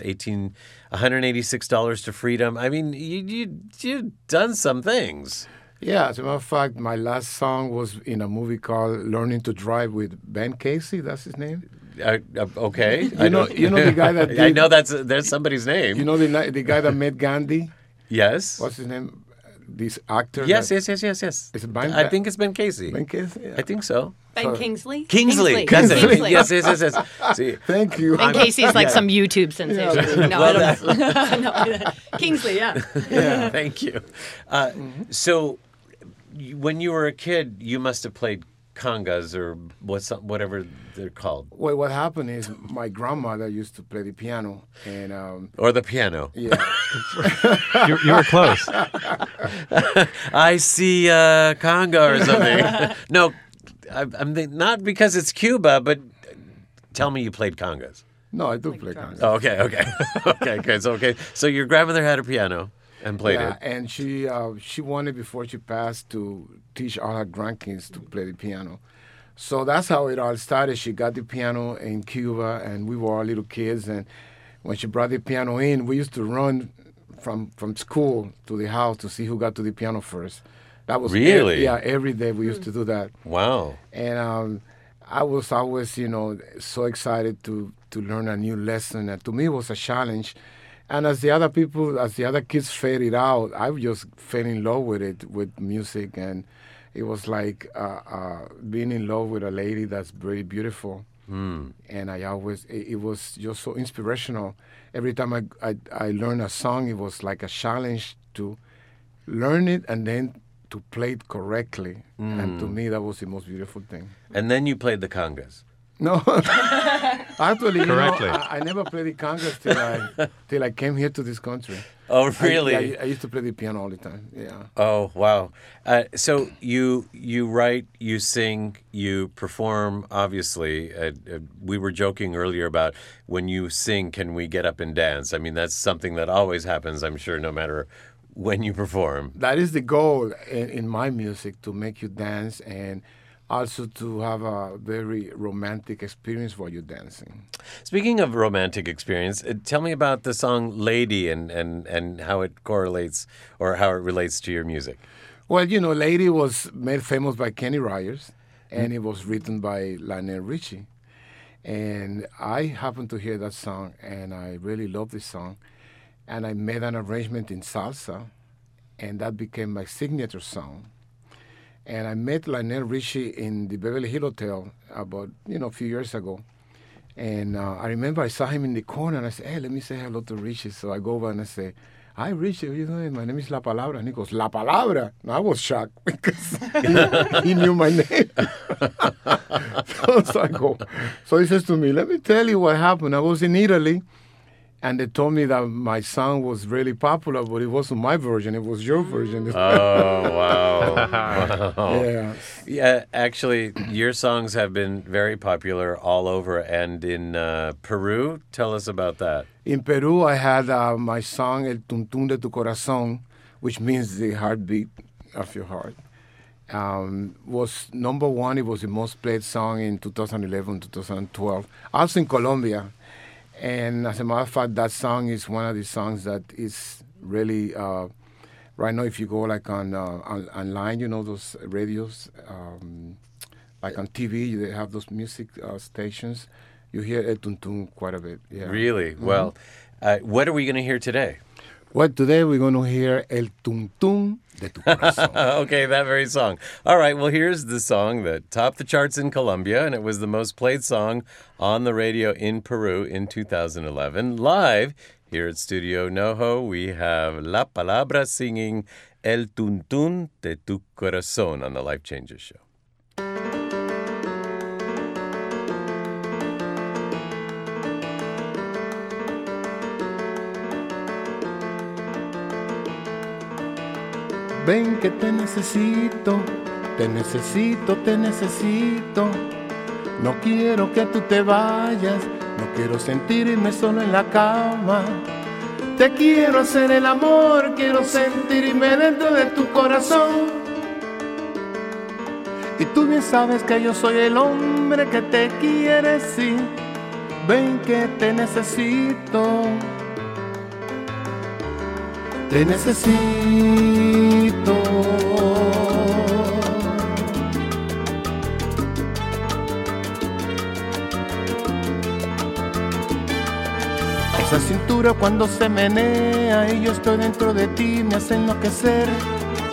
$186 to Freedom. I mean, you've done some things. Yeah, as a matter of fact, my last song was in a movie called Learning to Drive with Ben Casey. That's his name. Okay. You know the guy that did, I know there's somebody's name. You know the guy that met Gandhi? Yes. What's his name? this actor. Yes. Is it Ben? I think it's Ben Casey. Ben Casey? Yeah. I think so. Ben Kingsley? Kingsley. That's it. Kingsley. Yes. See, Thank you. Ben Casey's like some YouTube sensation. No, I don't know. No, Kingsley, yeah. Yeah. thank you. So, when you were a kid, you must have played congas or whatever they're called. Well, what happened is my grandmother used to play the piano, and Or the piano. yeah, You were close. I see conga or something. No, I'm not because it's Cuba, but tell me you played congas. no, I do play congas. Oh, okay, good. So your grandmother had a piano and played Yeah, it. and she wanted before she passed to teach all her grandkids to play the piano. So that's how it all started. She got the piano in Cuba, and we were all little kids. And when she brought the piano in, we used to run from school to the house to see who got to the piano first. That was Really? every day we used to do that. Wow. And I was always, so excited to learn a new lesson. And to me, it was a challenge. And as the other kids faded out, I just fell in love with it, with music. And it was like being in love with a lady that's very beautiful. And it was just so inspirational. Every time I learned a song, it was like a challenge to learn it and then to play it correctly. And to me, that was the most beautiful thing. And then you played the congas. No, actually, Correctly. I never played the congas till I came here to this country. Oh, really? I used to play the piano all the time. Yeah. Oh, wow. So you write, you sing, you perform, obviously. We were joking earlier about when you sing, can we get up and dance? I mean, that's something that always happens, I'm sure, no matter when you perform. That is the goal in my music, to make you dance and also to have a very romantic experience while you're dancing. Speaking of romantic experience, tell me about the song Lady and how it correlates or how it relates to your music. Well, Lady was made famous by Kenny Rogers, and it was written by Lionel Richie. And I happened to hear that song, and I really love this song. And I made an arrangement in salsa, and that became my signature song. And I met Lionel Richie in the Beverly Hills Hotel about, a few years ago. And I remember I saw him in the corner, and I said, hey, let me say hello to Richie. So I go over and I say, hi, Richie, my name is La Palabra. And he goes, La Palabra? And I was shocked because he knew my name. So I go. So he says to me, let me tell you what happened. I was in Italy, and they told me that my song was really popular, but it wasn't my version. It was your version. Oh, wow. Yeah. Yeah, actually, your songs have been very popular all over. And in Peru, tell us about that. In Peru, I had my song El Tum Tum de Tu Corazón, which means the heartbeat of your heart. Was number one. It was the most played song in 2011, 2012. Also in Colombia. And as a matter of fact, that song is one of the songs that is really, right now, if you go like online, those radios, like on TV, they have those music stations. You hear El Tum Tum quite a bit. Yeah. Really? Well, what are we going to hear today? Well, today we're going to hear El Tum Tum de Tu Corazón. Okay, that very song. All right, well, here's the song that topped the charts in Colombia, and it was the most played song on the radio in Peru in 2011. Live here at Studio NoHo, we have La Palabra singing El Tum Tum de Tu Corazón on the Life Changes Show. Ven que te necesito, te necesito, te necesito. No quiero que tú te vayas, no quiero sentirme solo en la cama. Te quiero hacer el amor, quiero sentirme dentro de tu corazón. Y tú bien sabes que yo soy el hombre que te quiere, sí. Ven que te necesito. Te necesito. Esa cintura cuando se menea y yo estoy dentro de ti me hace enloquecer.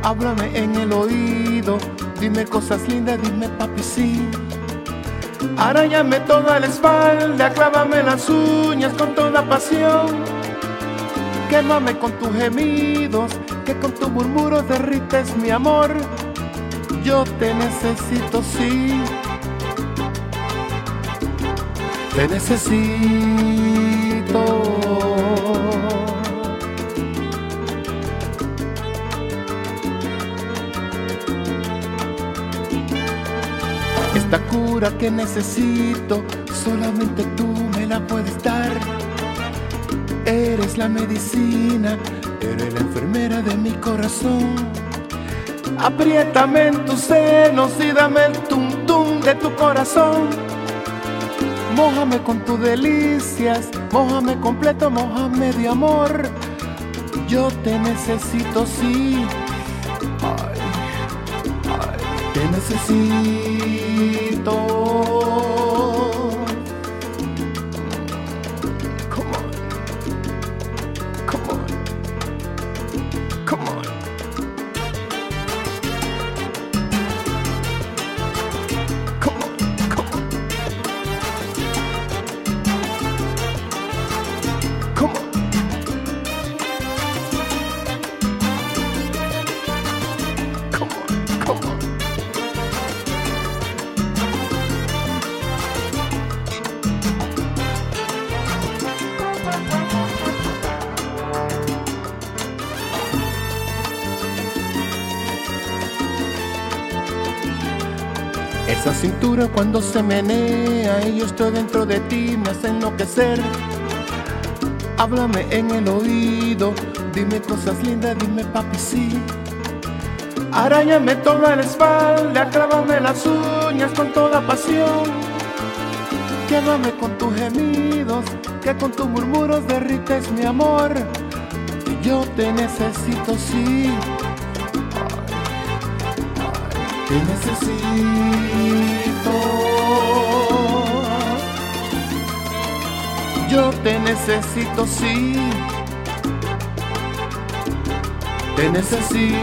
Háblame en el oído, dime cosas lindas, dime papi sí. Aráñame toda la espalda, clávame las uñas con toda pasión. Quémame con tus gemidos, que con tus murmuros derrites mi amor. Yo te necesito, sí. Te necesito. Esta cura que necesito, solamente tú me la puedes dar. Eres la medicina, eres la enfermera de mi corazón. Apriétame en tus senos y dame el tum tum de tu corazón. Mójame con tus delicias, mójame completo, mójame de amor. Yo te necesito, sí. Ay, ay, te necesito. Come on, come on, come on. Come on, come on. Come on. Come on, come on. Esa cintura cuando se menea y yo estoy dentro de ti me hace enloquecer. Háblame en el oído, dime cosas lindas, dime papi sí. Aráñame toda la espalda, clávame las uñas con toda pasión. Quédame con tus gemidos, que con tus murmuros derrites mi amor. Yo te necesito, sí. Te necesito. Yo te necesito, sí. Te necesito.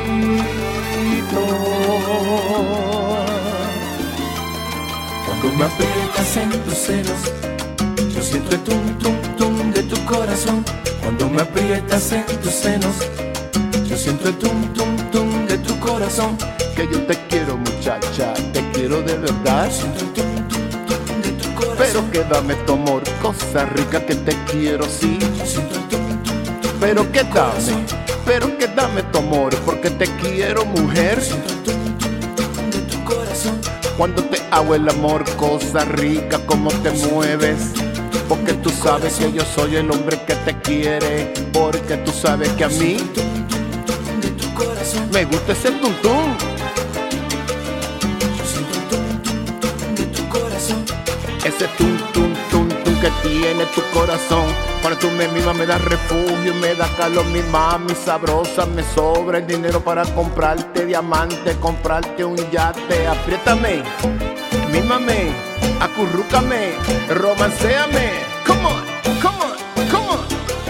Cuando me aprietas en tus senos, yo siento el tum tum tum de tu corazón. Cuando me aprietas en tus senos, yo siento el tum tum tum de tu corazón. Que yo te quiero, muchacha, te quiero de verdad. Siento el tum tum tum de tu corazón. Pero que dame tu amor, cosa rica que te quiero, sí. Siento el tum tum tum. Pero que dame tu amor, porque te quiero, mujer. Siento el tum tum tum de tu corazón. Cuando te hago el amor, cosa rica, como te mueves. Porque tú sabes que yo soy el hombre que te quiere. Porque tú sabes que a mí me gusta ese tum tum. Ese tum tum tum tum que tiene tu corazón. Cuando tú me mimas me das refugio y me das calor. Mi mami sabrosa, me sobra el dinero para comprarte diamante, comprarte un yate. Apriétame, mímame, acurrúcame, romancéame. Come on, come on, come on.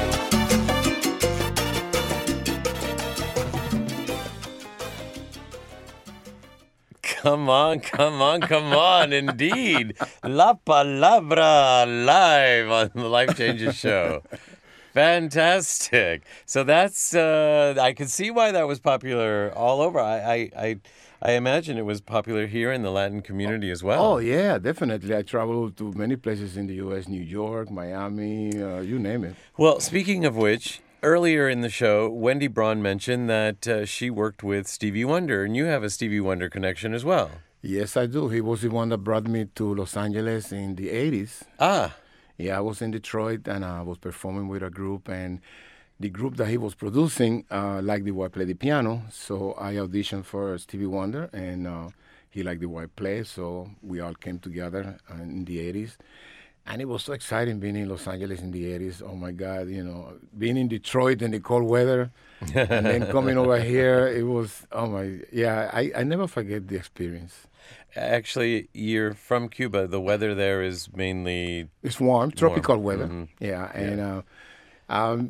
Come on, come on, come on, indeed. La Palabra live on the Life Changes show. Fantastic. So that's, I can see why that was popular all over. I imagine it was popular here in the Latin community as well. Oh, yeah, definitely. I traveled to many places in the U.S., New York, Miami, you name it. Well, speaking of which, earlier in the show, Wendy Braun mentioned that she worked with Stevie Wonder, and you have a Stevie Wonder connection as well. Yes, I do. He was the one that brought me to Los Angeles in the 80s. Ah. Yeah, I was in Detroit, and I was performing with a group, and the group that he was producing liked the way I play the piano, so I auditioned for Stevie Wonder, and he liked the way I play, so we all came together in the 80s. And it was so exciting being in Los Angeles in the 80s. Oh, my God, you know, being in Detroit in the cold weather and then coming over here, it was, oh, my, yeah, I never forget the experience. Actually, you're from Cuba. The weather there is mainly... It's warm, tropical weather. Mm-hmm. Yeah, and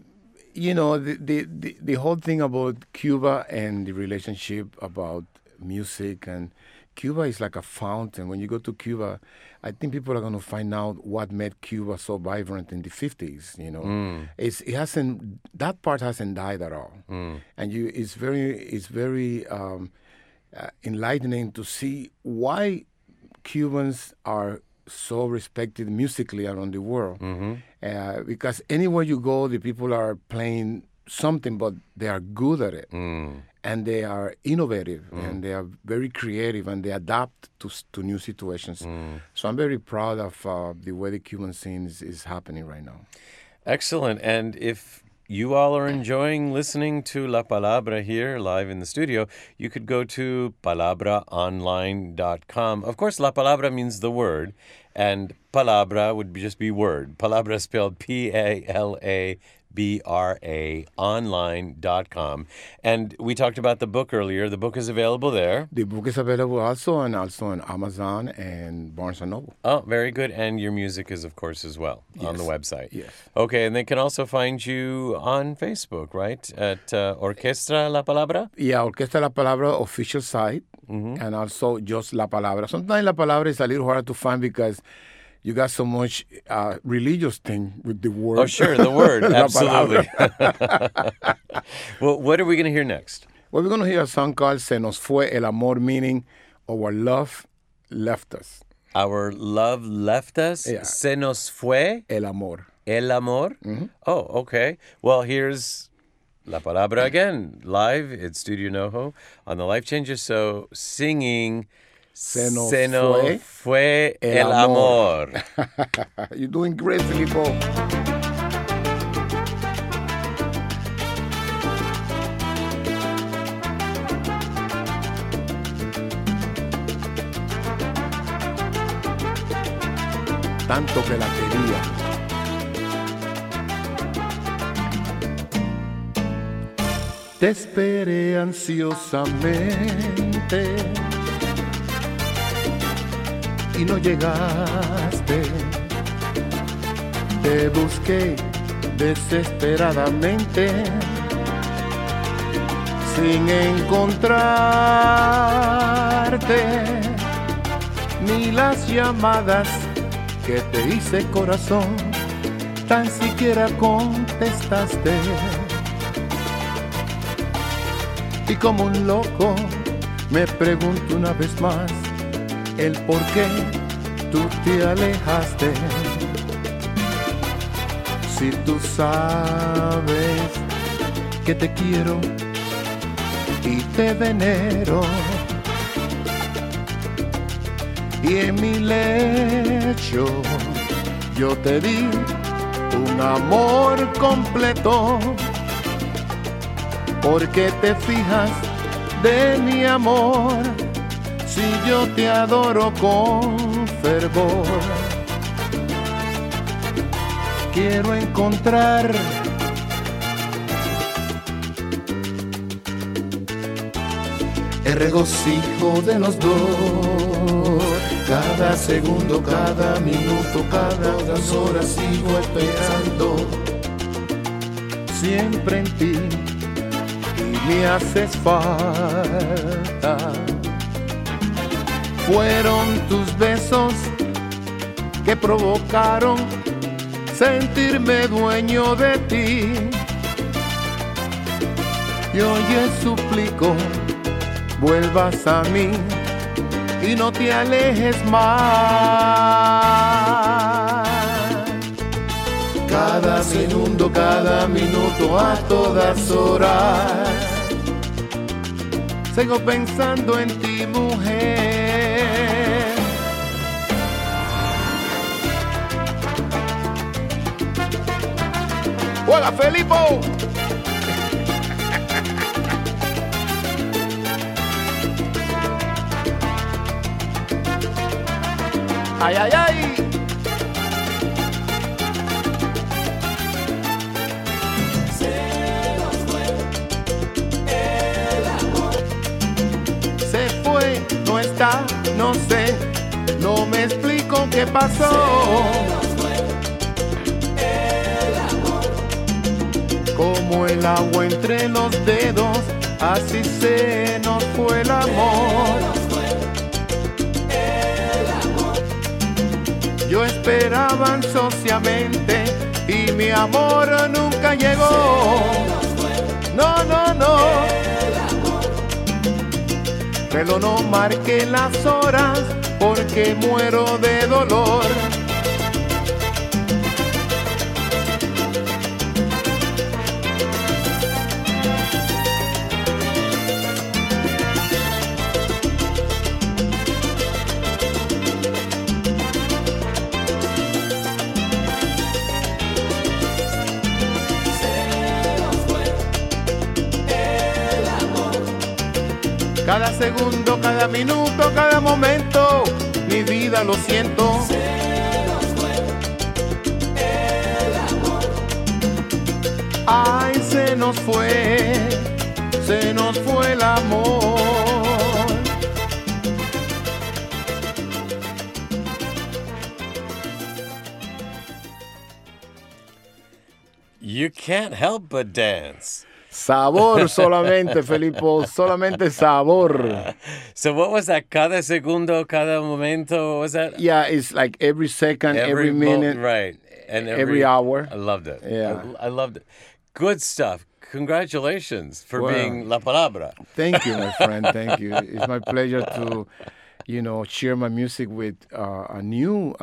you know, the whole thing about Cuba and the relationship about music, and Cuba is like a fountain. When you go to Cuba, I think people are going to find out what made Cuba so vibrant in the 50s, you know. That part hasn't died at all. And it's very enlightening to see why Cubans are so respected musically around the world. Because anywhere you go, the people are playing something, but they are good at it. And they are innovative, and they are very creative, and they adapt to new situations. So I'm very proud of the way the Cuban scene is happening right now. Excellent. And if you all are enjoying listening to La Palabra here live in the studio, you could go to palabraonline.com. Of course, La Palabra means the word, and palabra would just be word. Palabra spelled Palabra, online.com. And we talked about the book earlier. The book is available there. The book is available also on Amazon and Barnes & Noble. Oh, very good. And your music is, of course, as well on the website. Yes. Okay, and they can also find you on Facebook, right? At Orquesta La Palabra? Yeah, Orquesta La Palabra official site, and also just La Palabra. Sometimes La Palabra is a little hard to find because you got so much religious thing with the word. Oh, sure, the word. Absolutely. Well, what are we going to hear next? Well, we're going to hear a song called Se Nos Fue El Amor, meaning our love left us. Our love left us? Yeah. Se nos fue El amor. el amor? Oh, okay. Well, here's La Palabra again, live at Studio NoHo on the Life Changes Show, singing Se nos fue el amor. You're doing great, Filippo. Tanto que la quería. Te esperé ansiosamente y no llegaste. Te busqué desesperadamente sin encontrarte, ni las llamadas que te hice, corazón, tan siquiera contestaste. Y como un loco me pregunto una vez más el por qué tú te alejaste. Si tú sabes que te quiero y te venero, y en mi lecho yo te di un amor completo, porque te fijas de mi amor si yo te adoro con fervor. Quiero encontrar el regocijo de los dos. Cada segundo, cada minuto, cada 2 horas sigo esperando siempre en ti y me haces falta. Fueron tus besos que provocaron sentirme dueño de ti. Y oye, suplico, vuelvas a mí y no te alejes más. Cada segundo, cada minuto, a todas horas, sigo pensando en ti, mujer. ¡Hola, Felipo! ¡Ay, ay, ay! Se fue, no está, no sé, no me explico qué pasó. como el agua entre los dedos, así se nos fue el amor. Yo esperaba ansiosamente y mi amor nunca llegó. No, no, no. Pero no marque las horas porque muero de dolor. Cada segundo, cada minuto, cada momento, mi vida lo siento. Ay, se nos fue el amor. You can't help but dance. Sabor solamente, Filippo, solamente sabor. So what was that? Cada segundo, cada momento, what was that? Yeah, it's like every second, every minute, right. And every hour. I loved it. Yeah. I loved it. Good stuff. Congratulations for being La Palabra. Thank you, my friend. Thank you. It's my pleasure to, share my music with a new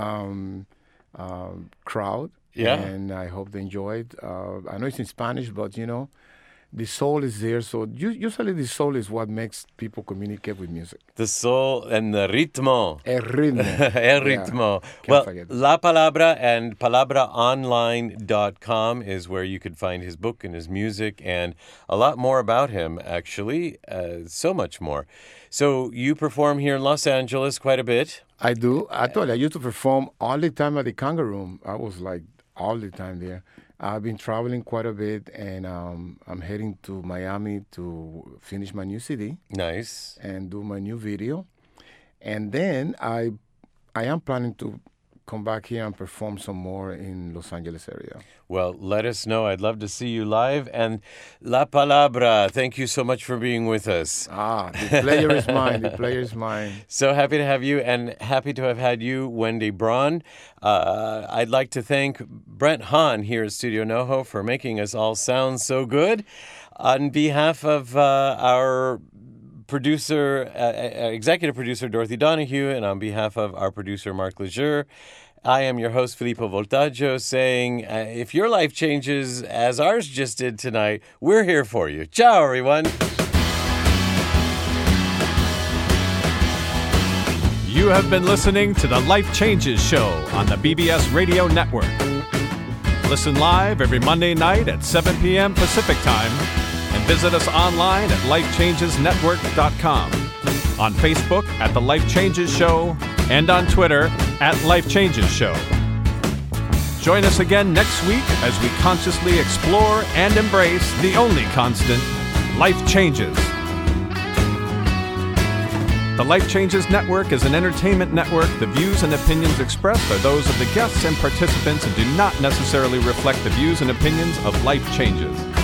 crowd. Yeah. And I hope they enjoy it. I know it's in Spanish, but, the soul is there. So usually the soul is what makes people communicate with music. The soul and the ritmo. El ritmo. El ritmo. Yeah, Well, forget. La Palabra and palabraonline.com is where you could find his book and his music and a lot more about him, actually. So much more. So you perform here in Los Angeles quite a bit. I do. Actually, I used to perform all the time at the Conga Room. I was like all the time there. I've been traveling quite a bit, and I'm heading to Miami to finish my new CD. Nice. And do my new video. And then I am planning to come back here and perform some more in Los Angeles area. Well, let us know. I'd love to see you live. And La Palabra, thank you so much for being with us. The pleasure is mine. The pleasure is mine. So happy to have you and happy to have had you, Wendy Braun. I'd like to thank Brent Hahn here at Studio NoHo for making us all sound so good. On behalf of our producer, executive producer Dorothy Donahue, and on behalf of our producer Mark Lejeune, I am your host Filippo Voltaggio saying, if your life changes as ours just did tonight, we're here for you. Ciao, everyone. You have been listening to the Life Changes Show on the BBS Radio Network. Listen live every Monday night at 7 p.m. Pacific Time and visit us online at lifechangesnetwork.com, on Facebook at The Life Changes Show, and on Twitter at Life Changes Show. Join us again next week as we consciously explore and embrace the only constant, life changes. The Life Changes Network is an entertainment network. The views and opinions expressed are those of the guests and participants and do not necessarily reflect the views and opinions of Life Changes.